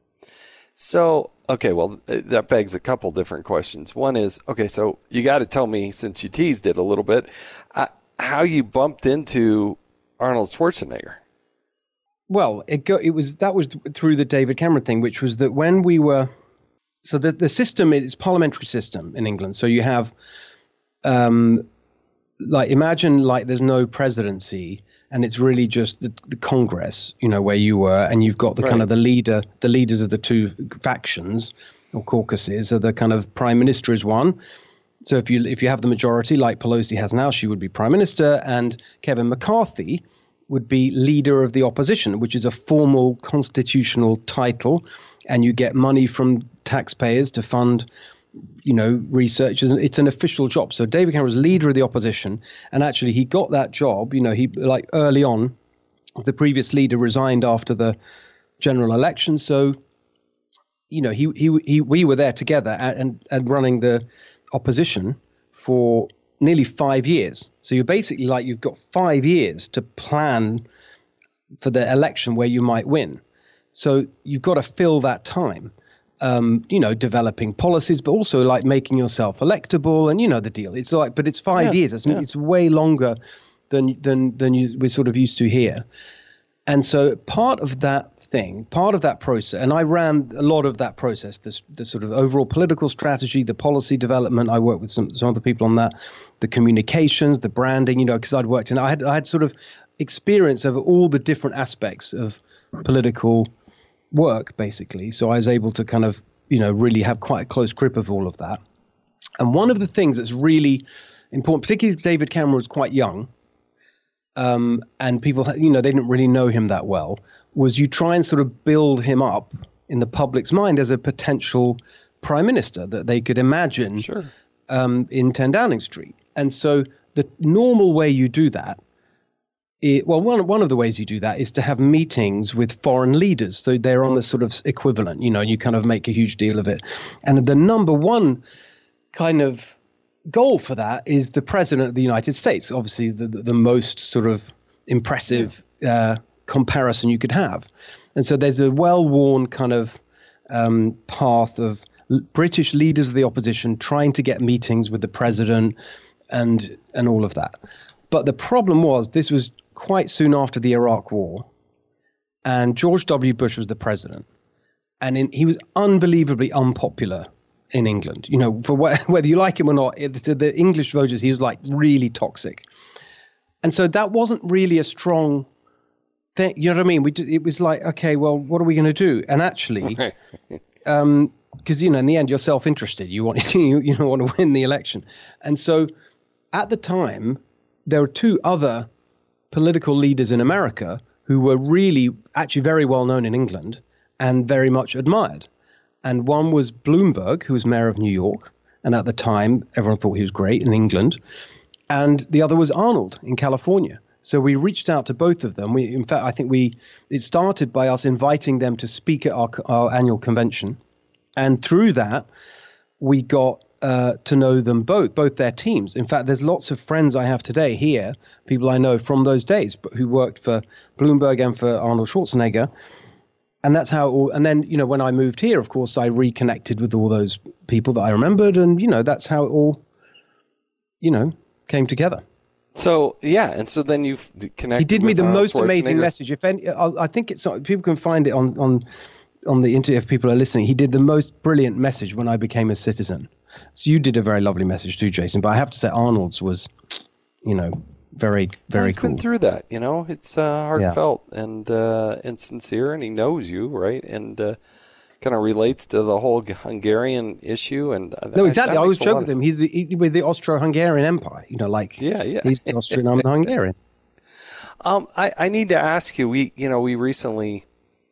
So, okay, well, that begs a couple different questions. One is, okay, so you got to tell me, since you teased it a little bit, uh, how you bumped into Arnold Schwarzenegger. Well, it go, it was that was through the David Cameron thing, which was that when we were, so the the system is parliamentary system in England. So you have, um, like imagine like there's no presidency, and it's really just the, the Congress, you know, where you were, and you've got the Right. kind of the leader, the leaders of the two factions or caucuses. Are the kind of prime minister is one. So if you if you have the majority, like Pelosi has now, she would be prime minister, and Kevin McCarthy would be leader of the opposition, which is a formal constitutional title, and you get money from taxpayers to fund, you know, research. It's an official job. So David Cameron was leader of the opposition, and actually he got that job, you know, he like early on, the previous leader resigned after the general election. So, you know, he he, he we were there together and, and running the opposition for nearly five years. So you're basically like, you've got five years to plan for the election where you might win. So you've got to fill that time, um, you know, developing policies, but also like making yourself electable, and you know the deal. It's like, but it's five Yeah, years. It's, yeah. it's way longer than than than you, we're sort of used to here. And so part of that thing, part of that process, and I ran a lot of that process, the, the sort of overall political strategy, the policy development. I worked with some, some other people on that, the communications, the branding, you know, because I'd worked in, I had, I had sort of experience over all the different aspects of political work, basically. So I was able to kind of, you know, really have quite a close grip of all of that. And one of the things that's really important, particularly because David Cameron was quite young, um, and people, you know, they didn't really know him that well, was you try and sort of build him up in the public's mind as a potential prime minister that they could imagine Sure. um, in ten Downing Street. And so the normal way you do that, it, well, one, one of the ways you do that is to have meetings with foreign leaders. So they're on the sort of equivalent, you know, you kind of make a huge deal of it. And the number one kind of goal for that is the president of the United States, obviously the, the, the most sort of impressive uh, comparison you could have. And so there's a well-worn kind of um, path of British leaders of the opposition trying to get meetings with the president and and all of that. But the problem was this was quite soon after the Iraq War, and George W. Bush was the president, and in, he was unbelievably unpopular in England. You know, for wh- whether you like him or not, it, to the English voters, he was like really toxic. And so that wasn't really a strong thing. You know what I mean? We did, it was like, okay, well, what are we going to do? And actually, um, because, you know, in the end, you're self-interested. You want you, you don't want to win the election. And so at the time, there were two other political leaders in America who were really actually very well known in England and very much admired. And one was Bloomberg, who was mayor of New York. And at the time, everyone thought he was great in England. And the other was Arnold in California. So we reached out to both of them. We, in fact, I think we it started by us inviting them to speak at our, our annual convention. And through that, we got uh, to know them both, both their teams. In fact, there's lots of friends I have today here, people I know from those days, but who worked for Bloomberg and for Arnold Schwarzenegger. And that's how it all, and then, you know, when I moved here, of course, I reconnected with all those people that I remembered. And, you know, that's how it all, you know, came together. So, yeah. And so then you've connected. He did me with the Arnold most amazing message. If any, I, I think it's, people can find it on, on, on the internet if people are listening. He did the most brilliant message when I became a citizen. So you did a very lovely message too, Jason. But I have to say Arnold's was, you know, very, very well, he's cool. Been through that, you know. It's uh, heartfelt yeah. and uh, and sincere, and he knows you, right? And uh, kind of relates to the whole Hungarian issue. And uh, no, exactly. I always joke with him. He's he, with the Austro-Hungarian Empire. You know, like yeah, yeah. He's the Austrian, I'm the Hungarian. Um, I, I need to ask you. We, you know, we recently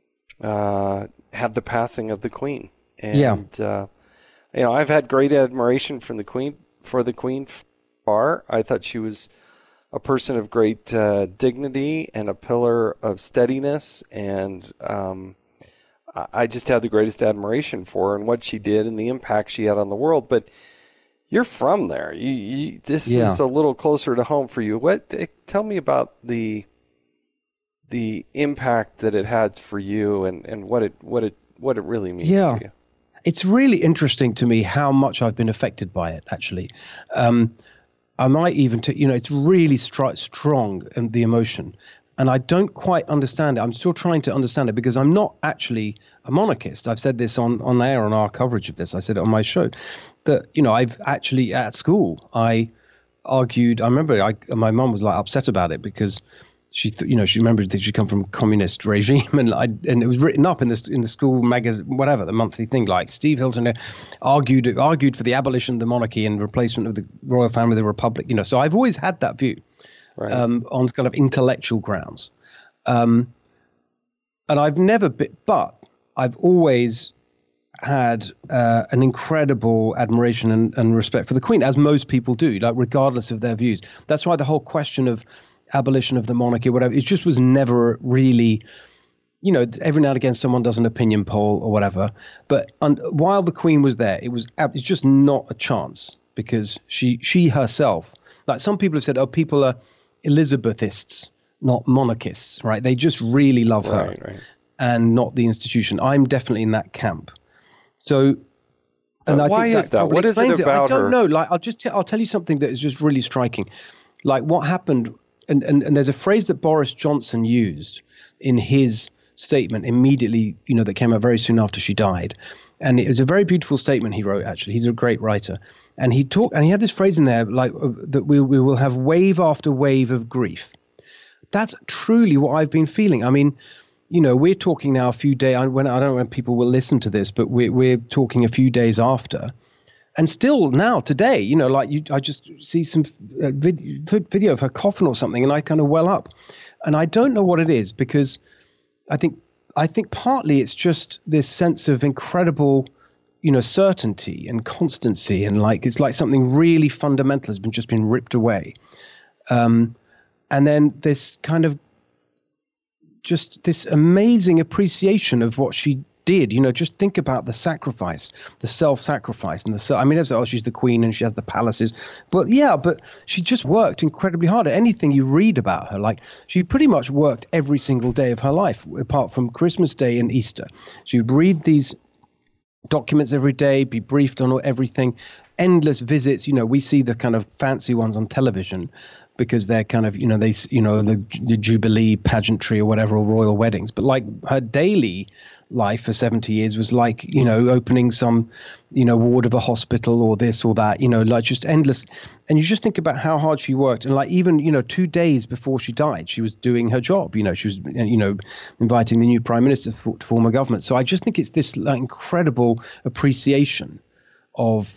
uh, had the passing of the Queen, and yeah. uh, you know, I've had great admiration from the Queen for the Queen. Far, I thought she was a person of great uh, dignity and a pillar of steadiness, and um, I just had the greatest admiration for her and what she did and the impact she had on the world. But you're from there. You, you, this yeah. is a little closer to home for you. What? Tell me about the the impact that it had for you, and, and what it what it what it really means yeah. to you. It's really interesting to me how much I've been affected by it. Actually. Um, I might even, t- you know, it's really stri- strong, um, the emotion. And I don't quite understand it. I'm still trying to understand it because I'm not actually a monarchist. I've said this on, on air on our coverage of this. I said it on my show that, you know, I've actually at school, I argued. I remember I, my mum was like upset about it because she, th- you know, she remembered that she'd come from a communist regime, and I, and it was written up in the in the school magazine, whatever, the monthly thing. Like Steve Hilton argued argued for the abolition of the monarchy and replacement of the royal family with the republic. You know, so I've always had that view, right. um, on kind of intellectual grounds, um, and I've never been, but I've always had uh, an incredible admiration and, and respect for the Queen, as most people do, like regardless of their views. That's why the whole question of abolition of the monarchy, whatever, it just was never really, you know, every now and again someone does an opinion poll or whatever. But un- while the Queen was there, it was it's just not a chance because she she herself, like some people have said, oh, people are Elizabethists, not monarchists, right? They just really love her right, right. and not the institution. I'm definitely in that camp. So. And but I why think is that? that? What is it about it. I don't her? know. Like, I'll just t- I'll tell you something that is just really striking. Like what happened. And, and and there's a phrase that Boris Johnson used in his statement immediately, you know, that came out very soon after she died. And it was a very beautiful statement he wrote, actually. He's a great writer. And he talked, and he had this phrase in there, like, uh, that we, we will have wave after wave of grief. That's truly what I've been feeling. I mean, you know, we're talking now a few days, when I don't know when people will listen to this, but we're, we're talking a few days after. And still now, today, you know, like you, I just see some uh, vid- video of her coffin or something, and I kind of well up. And I don't know what it is, because I think I think partly it's just this sense of incredible, you know, certainty and constancy, and like it's like something really fundamental has been just been ripped away. Um, and then this kind of just this amazing appreciation of what she did. You know, just think about the sacrifice, the self-sacrifice, and the. I mean, oh, she's the queen and she has the palaces, but yeah, but she just worked incredibly hard at anything you read about her. Like she pretty much worked every single day of her life, apart from Christmas Day and Easter. She would read these documents every day, be briefed on everything, endless visits. You know, we see the kind of fancy ones on television, because they're kind of, you know, they, you know, the, the Jubilee pageantry or whatever, or royal weddings. But like her daily life for seventy years was like, you know, opening some, you know, ward of a hospital or this or that, you know, like just endless. And you just think about how hard she worked. And like even, you know, two days before she died, she was doing her job. You know, she was, you know, inviting the new prime minister to form a government. So I just think it's this like, incredible appreciation of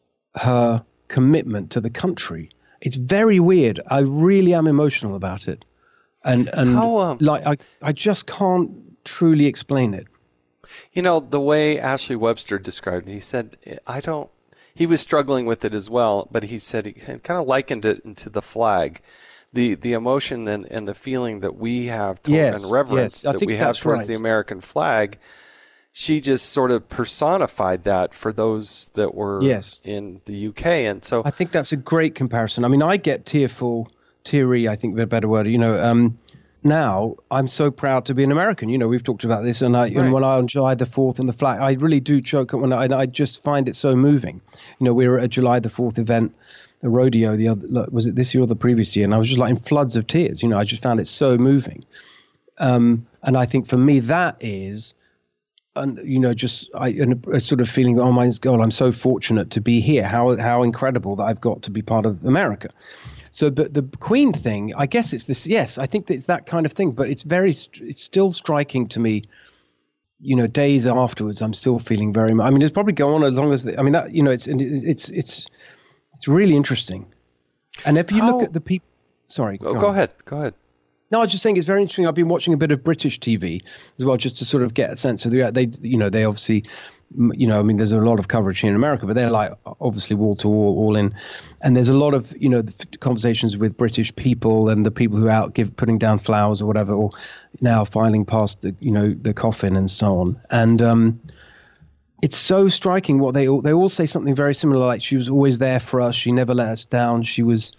her commitment to the country. It's very weird. I really am emotional about it. And and How, um, like I, I just can't truly explain it. You know, the way Ashley Webster described it, he said, I don't, he was struggling with it as well, but he said he kind of likened it into the flag, the the emotion and, and the feeling that we have to, yes, and reverence yes, that we have towards right. the American flag. She just sort of personified that for those that were yes. in the U K. And so I think that's a great comparison. I mean, I get tearful, teary, I think is a better word. You know, um, now I'm so proud to be an American. You know, we've talked about this, and I right. and when I on July the fourth and the flag, I really do choke when I, I just find it so moving. You know, we were at a July the fourth event, the rodeo, the other, was it this year or the previous year? And I was just like in floods of tears. You know, I just found it so moving. Um, and I think for me, that is, and you know, just I and a, a sort of feeling, oh my God, I'm so fortunate to be here. How how incredible that I've got to be part of America. So, but the Queen thing, I guess it's this. Yes, I think that it's that kind of thing. But it's very, it's still striking to me. You know, days afterwards, I'm still feeling very. I mean, it's probably go on as long as. The, I mean, that you know, it's it's it's it's really interesting. And if you How, look at the people, sorry, oh, go, go on. ahead, go ahead. No, I was just saying it's very interesting. I've been watching a bit of British T V as well, just to sort of get a sense of the. They, you know, they obviously, you know, I mean, there's a lot of coverage here in America, but they're like obviously wall to wall, all in, and there's a lot of, you know, conversations with British people and the people who are out give putting down flowers or whatever, or now filing past the, you know, the coffin and so on, and um, it's so striking what they all they all say something very similar, like she was always there for us, she never let us down, she was.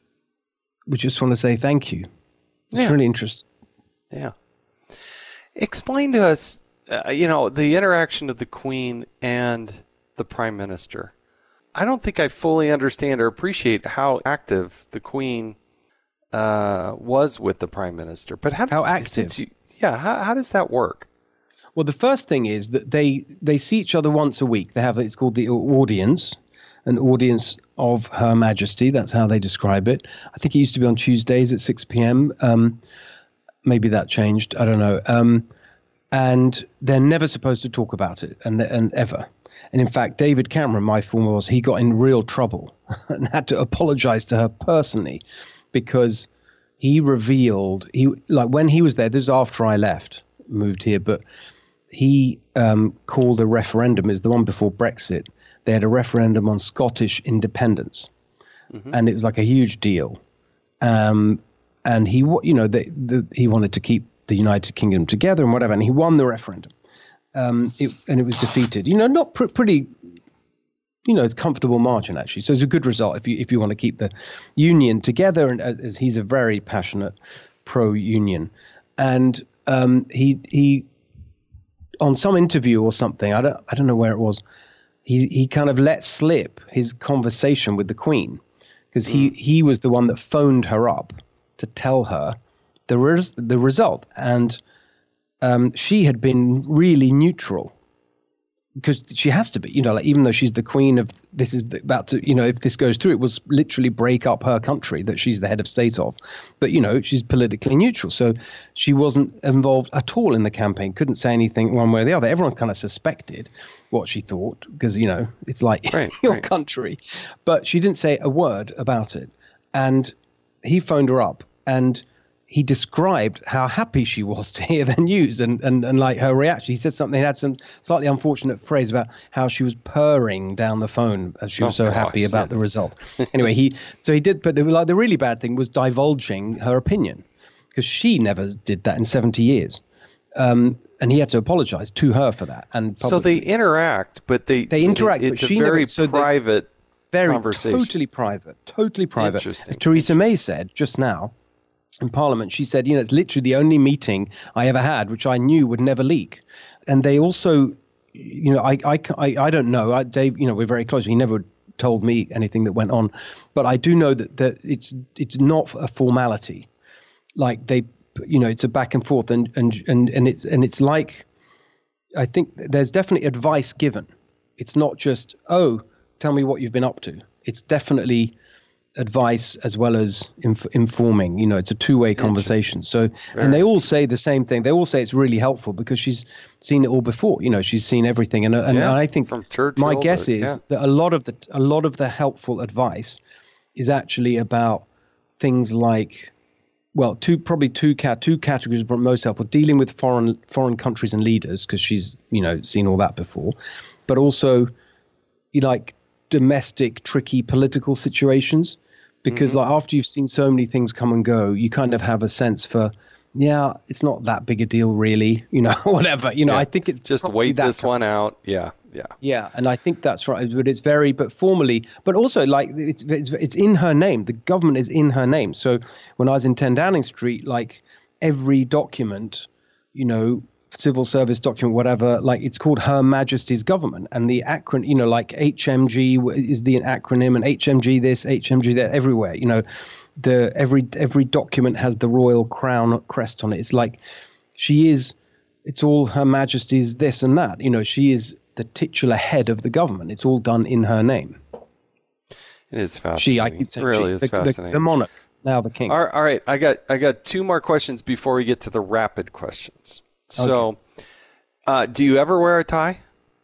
We just want to say thank you. It's yeah. really interesting. Yeah. Explain to us, uh, you know, the interaction of the Queen and the Prime Minister. I don't think I fully understand or appreciate how active the Queen uh, was with the Prime Minister. But how does how active? Since you, yeah, how, how does that work? Well, the first thing is that they they see each other once a week. They have it's called the audience, an audience of Her Majesty. That's how they describe it. I think it used to be on Tuesdays at six p.m. Um, maybe that changed. I don't know. Um, and they're never supposed to talk about it, and and ever. And in fact, David Cameron, my former boss, he got in real trouble and had to apologize to her personally because he revealed he like when he was there. This is after I left, moved here, but he um, called a referendum. It was the one before Brexit. They had a referendum on Scottish independence, mm-hmm. and it was like a huge deal. Um, and he, you know, the, the, he wanted to keep the United Kingdom together and whatever, and he won the referendum. Um, it, and it was defeated. You know, not pr- pretty, you know, comfortable margin actually. So it's a good result if you if you want to keep the union together. And as he's a very passionate pro-union, and um, he he on some interview or something, I don't I don't know where it was. He he kind of let slip his conversation with the Queen because he, mm. he was the one that phoned her up to tell her the res- the result, and um, she had been really neutral, because she has to be, you know, like even though she's the queen of this is about to, you know, if this goes through, it will literally break up her country that she's the head of state of. But, you know, she's politically neutral. So she wasn't involved at all in the campaign, couldn't say anything one way or the other. Everyone kind of suspected what she thought because, you know, it's like right, your right. country. But she didn't say a word about it. And he phoned her up and he described how happy she was to hear the news and, and, and like her reaction. He said something, he had some slightly unfortunate phrase about how she was purring down the phone as she was oh, so gosh, happy about yes. the result. Anyway, he so he did, but it was like the really bad thing was divulging her opinion because she never did that in seventy years. Um, and he had to apologize to her for that. And so they interact, but they they interact. It's but a she very never, so private they, very conversation. Totally private, totally private. Interesting. As Theresa May said just now in Parliament, she said, you know, it's literally the only meeting I ever had, which I knew would never leak. And they also, you know, I, I, I, I don't know. I, Dave, you know, we're very close. He never told me anything that went on, but I do know that, that it's it's not a formality. Like they, you know, it's a back and forth, and and and and it's and it's like, I think there's definitely advice given. It's not just, oh, tell me what you've been up to. It's definitely advice as well as inf- informing. You know, it's a two-way conversation. So, and they all say the same thing. They all say it's really helpful because she's seen it all before. You know, she's seen everything, and and, yeah, and I think from Churchill my guess to, is yeah. that a lot of the a lot of the helpful advice is actually about things like, well, two probably two cat two categories are most helpful: dealing with foreign foreign countries and leaders, because she's you know seen all that before, but also, you know, like domestic tricky political situations. Because mm-hmm. like after you've seen so many things come and go, you kind of have a sense for, yeah, it's not that big a deal, really. You know, whatever. You know, yeah. I think it's just wait this one out. Yeah, yeah, yeah. And I think that's right. But it's very, but formally, but also like it's it's it's in her name. The government is in her name. So when I was in ten Downing Street, like every document, you know, civil service document, whatever, like it's called Her Majesty's Government, and the acronym, you know, like H M G is the acronym, and H M G this, H M G that, everywhere. You know, the every every document has the royal crown crest on it. It's like she is. It's all Her Majesty's this and that. You know, she is the titular head of the government. It's all done in her name. It is fascinating. She, I keep saying, it really she, is the, fascinating. The, the monarch, now the king. All right, all right, I got I got two more questions before we get to the rapid questions. So, okay. uh, do you ever wear a tie?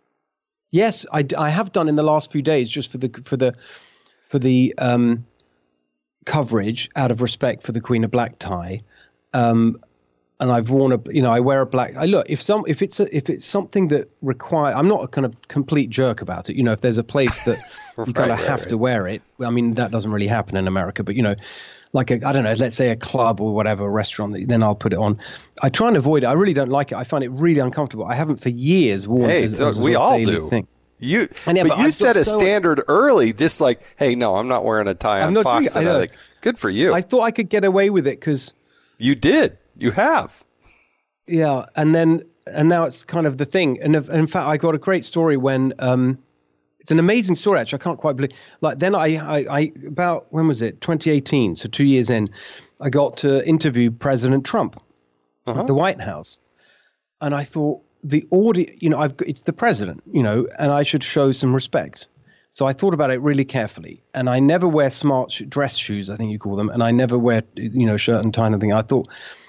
Yes, I, I have done in the last few days, just for the for the for the um, coverage, out of respect for the Queen of Black tie. Um, and I've worn a, you know, I wear a black. I look if some if it's a, if it's something that require. I'm not a kind of complete jerk about it. You know, if there's a place that you right, kind of right, have right. to wear it. I mean, that doesn't really happen in America, but you know. Like, a, I don't know, let's say a club or whatever, a restaurant, then I'll put it on. I try and avoid it. I really don't like it. I find it really uncomfortable. I haven't for years worn hey, it as, so as a we all daily do. thing. You, and yeah, but, but you I've set a so standard early, just like, hey, no, I'm not wearing a tie I'm on not Fox. doing it. I And I know. think, good for you. I thought I could get away with it because... You did. You have. Yeah, and then, and now it's kind of the thing. And, if, and in fact, I got a great story when... Um, It's an amazing story, actually. I can't quite believe. Like then, I, I, I about when was it? twenty eighteen. So two years in, I got to interview President Trump uh-huh. at the White House, and I thought the audience, you know, I've got, it's the president, you know, and I should show some respect. So I thought about it really carefully, and I never wear smart sh- dress shoes, I think you call them, and I never wear, you know, shirt and tie and thing. I thought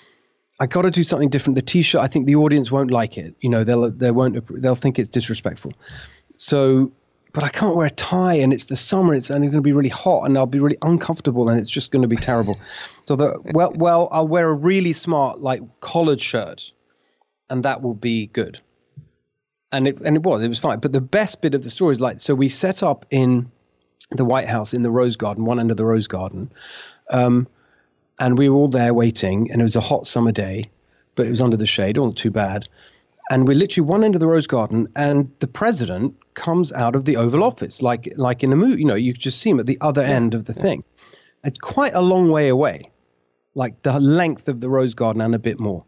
I got to do something different. The T-shirt, I think the audience won't like it. You know, they'll they won't they'll think it's disrespectful. So. But I can't wear a tie, and it's the summer, it's only going to be really hot, and I'll be really uncomfortable, and it's just going to be terrible. So, the, well, well, I'll wear a really smart, like, collared shirt, and that will be good. And it and it was, it was fine. But the best bit of the story is, like, so we set up in the White House in the Rose Garden, one end of the Rose Garden, um, and we were all there waiting, and it was a hot summer day, but it was under the shade, wasn't too bad. And we're literally one end of the Rose Garden, and the president comes out of the Oval Office, like like in a movie. You know, you just see him at the other yeah. end of the thing. It's quite a long way away, like the length of the Rose Garden and a bit more.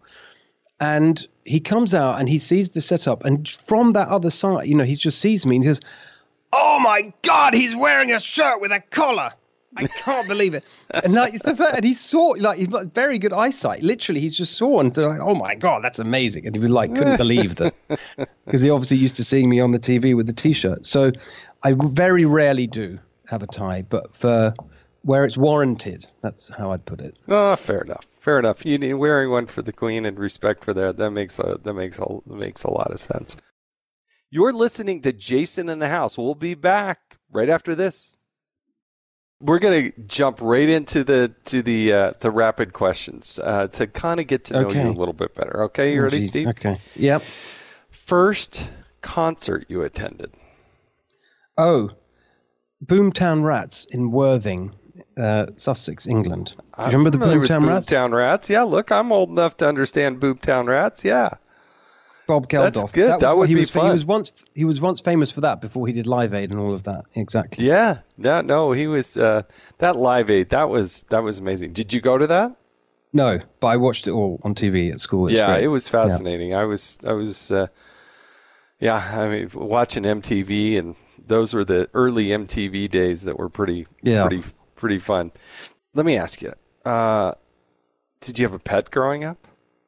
And he comes out and he sees the setup, and from that other side, you know, he just sees me and he says, "Oh my God, he's wearing a shirt with a collar." I can't believe it. And like, it's the first, and he saw, like, he's got very good eyesight. Literally, he's just saw and like, oh my God, that's amazing. And he was like, couldn't believe that, because he obviously used to seeing me on the T V with the T-shirt. So I very rarely do have a tie, but for where it's warranted, that's how I'd put it. Oh, fair enough. Fair enough. You need wearing one for the Queen and respect for that. That makes a that makes a that makes a lot of sense. You're listening to Jason in the House. We'll be back right after this. We're going to jump right into the to the uh, the rapid questions uh, to kind of get to know okay. you a little bit better. Okay, you oh, ready, geez. Steve? Okay. Yep. First concert you attended? Oh, Boomtown Rats in Worthing, uh, Sussex, England. Do you I'm remember the familiar with Boomtown Rats? Boomtown Rats. Yeah, look, I'm old enough to understand Boomtown Rats. Yeah. Bob Geldof. That's good. That, that would he be was, fun. He was once he was once famous for that before he did Live Aid and all of that. Exactly. Yeah. No, no, he was uh, that Live Aid. That was that was amazing. Did you go to that? No, but I watched it all on T V at school. It's yeah, great. it was fascinating. Yeah. I was I was uh, yeah, I mean watching M T V, and those were the early M T V days that were pretty yeah. pretty pretty fun. Let me ask you. Uh, did you have a pet growing up?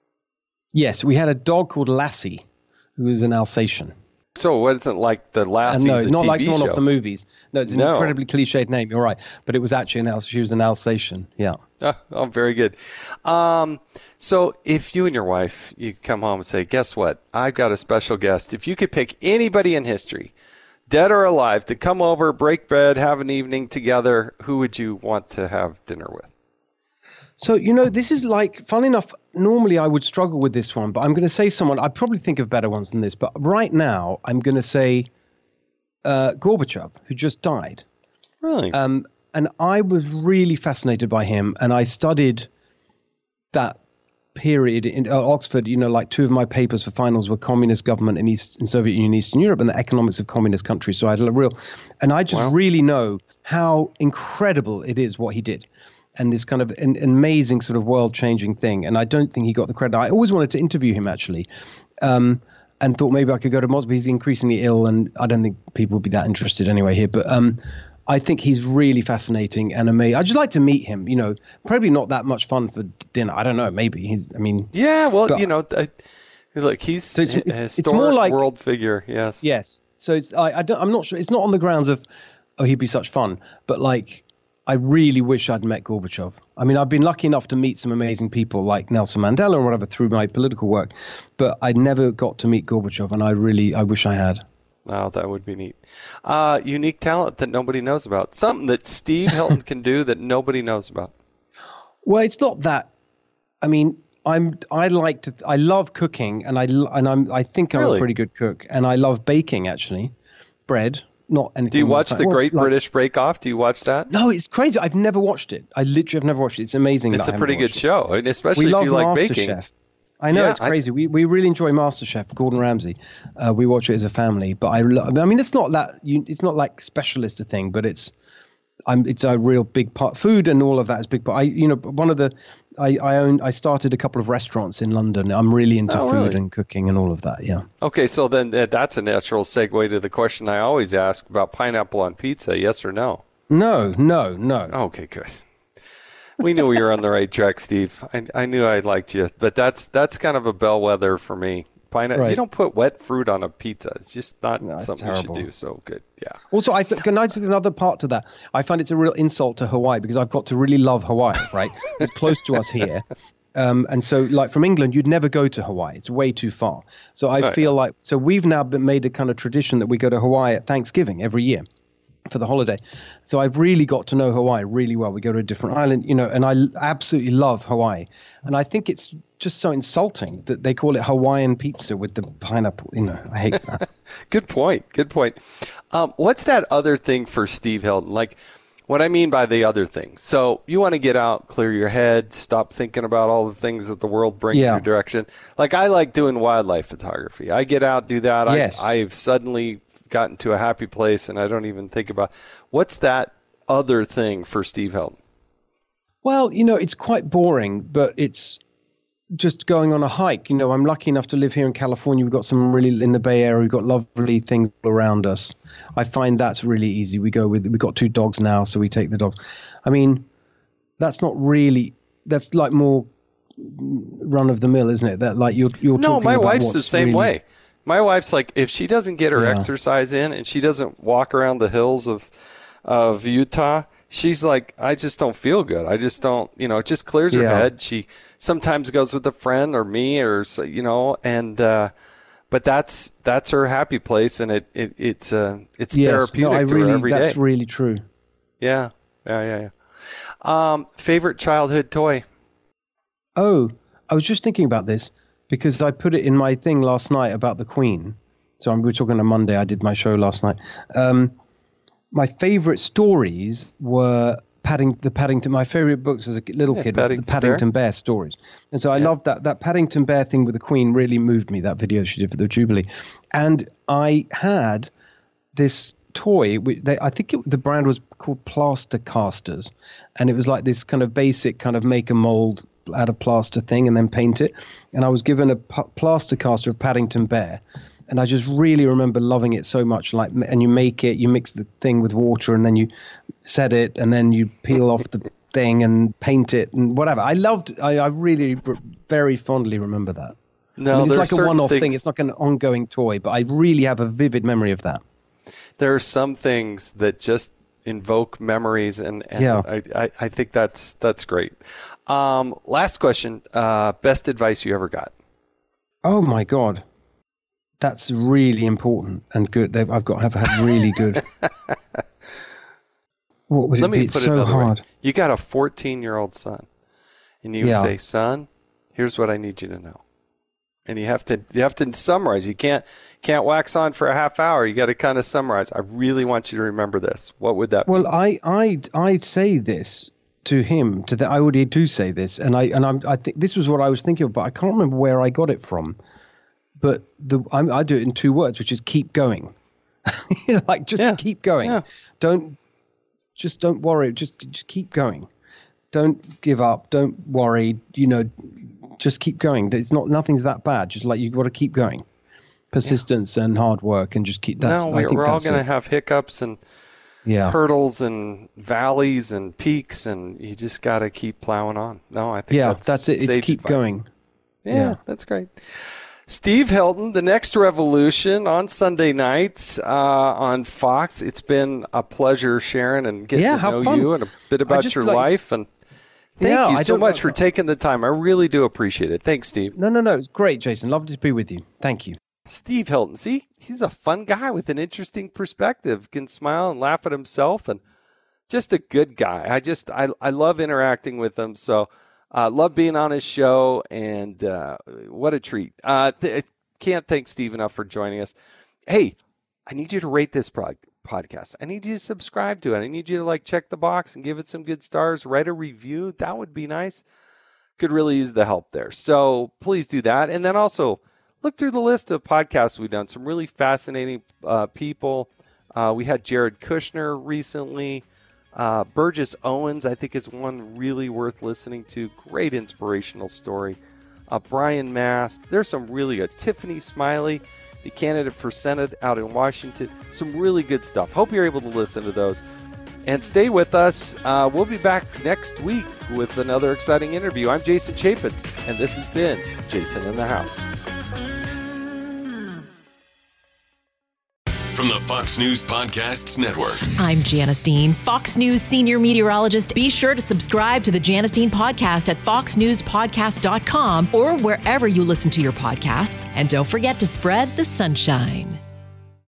Yes, we had a dog called Lassie, who was an Alsatian. So what is it like the Lassie? Uh, no, the not T V like the one show? off the movies. No, it's an No. incredibly cliched name. You're right, but it was actually an Al- she was an Alsatian. Yeah. Oh, oh, very good. Um, so if you and your wife, you come home and say, guess what? I've got a special guest. If you could pick anybody in history, dead or alive, to come over, break bread, have an evening together, who would you want to have dinner with? So, you know, this is like, fun enough, normally I would struggle with this one, but I'm going to say someone, I'd probably think of better ones than this, but right now I'm going to say uh, Gorbachev, who just died. Really? Um, and I was really fascinated by him, and I studied that period in uh, Oxford. You know, like two of my papers for finals were communist government in East in Soviet Union, Eastern Europe, and the economics of communist countries. So I had a real, and I just Wow. really know how incredible it is what he did. And this kind of an, an amazing sort of world-changing thing. And I don't think he got the credit. I always wanted to interview him, actually, um, and thought maybe I could go to Moscow. He's increasingly ill, and I don't think people would be that interested anyway here. But um, I think he's really fascinating and amazing. I'd just like to meet him. You know, probably not that much fun for dinner. I don't know. Maybe. He's, I mean. Yeah, well, but, you know, I, look, he's so it's, a it's historic more like, world figure. Yes. Yes. So it's I, I don't, I'm not sure. It's not on the grounds of, oh, he'd be such fun. But like, I really wish I'd met Gorbachev. I mean, I've been lucky enough to meet some amazing people like Nelson Mandela and whatever through my political work, but I never got to meet Gorbachev, and I really, I wish I had. Oh, that would be neat. Uh, unique talent that nobody knows about. Something that Steve Hilton can do that nobody knows about. Well, it's not that. I mean, I'm. I like to. I love cooking, and I and I'm. I think I'm Really? a pretty good cook, and I love baking actually, bread. Not anything. Do you watch like- The well, Great like- British Bake Off? Do you watch that? No, it's crazy. I've never watched it. I literally have never watched it. It's amazing. It's that I a haven't pretty good watched it. show, and especially We if love you like MasterChef. baking. I know Yeah, it's crazy. we we really enjoy MasterChef, Gordon Ramsay. Uh, we watch it as a family. But I, lo- I mean, it's not that you, it's not like specialist a thing, but it's I'm it's a real big part. Food and all of that is big part. I you know one of the I I own I started a couple of restaurants in London. I'm really into Oh, food really? and cooking and all of that. Yeah. Okay, so then that- that's a natural segue to the question I always ask about pineapple on pizza. Yes or no? No, no, no. Okay, good. We knew we were on the right track, Steve. I, I knew I liked you, but that's that's kind of a bellwether for me. Pineapple. Right. You don't put wet fruit on a pizza. It's just not No, it's something terrible. you should do. So good, yeah. Also, I th- can I say another part to that? I find it's a real insult to Hawaii because I've got to really love Hawaii, right? It's close to us here. Um, and so, like from England, you'd never go to Hawaii. It's way too far. So I Right. feel like, so we've now been made a kind of tradition that we go to Hawaii at Thanksgiving every year for the holiday. So I've really got to know Hawaii really well. We go to a different island, you know, and I l- absolutely love Hawaii. And I think it's just so insulting that they call it Hawaiian pizza with the pineapple. You know, I hate that. Good point. Good point. Um, what's that other thing for Steve Hilton? Like, what I mean by the other thing. So you want to get out, clear your head, stop thinking about all the things that the world brings Yeah. your direction. Like, I like doing wildlife photography. I get out, do that. Yes. I, I've suddenly gotten to a happy place, and I don't even think about what's that other thing for Steve Hilton. Well, you know, it's quite boring, but it's just going on a hike. You know, I'm lucky enough to live here in California. We've got some really, in the Bay Area, we've got lovely things all around us. I find that's really easy. We go with, we've got two dogs now, so we take the dogs. I mean, that's not really, that's like more run of the mill, isn't it? That like you're, you're no, talking my about wife's the same really... way. My wife's like, if she doesn't get her Yeah. exercise in and she doesn't walk around the hills of of Utah, she's like, I just don't feel good. I just don't, you know, it just clears her Yeah. head. She sometimes goes with a friend or me or, so- you know, and, uh, but that's, that's her happy place. And it, it it's, uh, it's Yes, therapeutic no, I to really, her every day. that's really true. Yeah. Yeah. Yeah. Yeah. Um, favorite childhood toy? Oh, I was just thinking about this because I put it in my thing last night about the Queen. So we were talking on Monday. I did my show last night. Um, my favorite stories were Padding, the Paddington. My favorite books as a little Yeah, kid were Paddington the Paddington Bear. Bear stories. And so I loved that. That Paddington Bear thing with the Queen really moved me. That video she did for the Jubilee. And I had this toy. Which they, I think it, the brand was called Plaster Casters. And it was like this kind of basic kind of make a mold out of plaster thing and then paint it. And I was given a p- plaster caster of Paddington Bear. And I just really remember loving it so much. Like, and you make it, you mix the thing with water and then you set it and then you peel off the thing and paint it and whatever. I loved, I, I really very fondly remember that. No, I mean, it's there are like a certain one-off things- thing. It's like an ongoing toy, but I really have a vivid memory of that. There are some things that just invoke memories, and, and Yeah. I, I, I think that's that's great. Um, last question: uh, best advice you ever got? Oh my God. That's really important and good. They've, I've got, I've had really good. What would Let it me be? put It's it so another hard. way. You got a fourteen-year-old son, and you Yeah. say, "Son, here's what I need you to know," and you have to you have to summarize. You can't can't wax on for a half hour. You got to kind of summarize. I really want you to remember this. What would that? Well, be? I, I, I say this to him. To the, I already do say this, and I, and I'm, I think this was what I was thinking of, but I can't remember where I got it from. But the, I, I do it in two words, which is keep going. Like just Yeah. keep going. Yeah. Don't, just don't worry. Just, just keep going. Don't give up. Don't worry. You know, just keep going. It's not, nothing's that bad. Just like you've got to keep going. Persistence and hard work, and just keep. That's, no, I we're, think we're all that's going to it. have hiccups and Yeah. hurdles and valleys and peaks, and you just got to keep plowing on. No, I think Yeah, that's, that's it. It's sage keep advice. going. Yeah, Yeah. that's great. Steve Hilton, The Next Revolution on Sunday nights uh, on Fox. It's been a pleasure, Sharon, and getting Yeah, to how know fun. you and a bit I about just your like- life. And thank Yeah, you I so don't much know- for taking the time. I really do appreciate it. Thanks, Steve. No, no, no. It's great, Jason. Lovely to be with you. Thank you. Steve Hilton, see, he's a fun guy with an interesting perspective, can smile and laugh at himself, and just a good guy. I just, I, I love interacting with him. So, uh, love being on his show, and uh, what a treat. Uh, th- can't thank Steve enough for joining us. Hey, I need you to rate this prog- podcast. I need you to subscribe to it. I need you to like check the box and give it some good stars, write a review. That would be nice. Could really use the help there. So please do that. And then also, look through the list of podcasts we've done. Some really fascinating uh, people. Uh, we had Jared Kushner recently. Uh, Burgess Owens, I think, is one really worth listening to. Great inspirational story. Uh, Brian Mast. There's some really good. Tiffany Smiley, the candidate for Senate out in Washington. Some really good stuff. Hope you're able to listen to those. And stay with us. Uh, we'll be back next week with another exciting interview. I'm Jason Chaffetz, and this has been Jason in the House. From the Fox News Podcasts Network. I'm Janice Dean, Fox News senior meteorologist. Be sure to subscribe to the Janice Dean podcast at fox news podcast dot com or wherever you listen to your podcasts. And don't forget to spread the sunshine.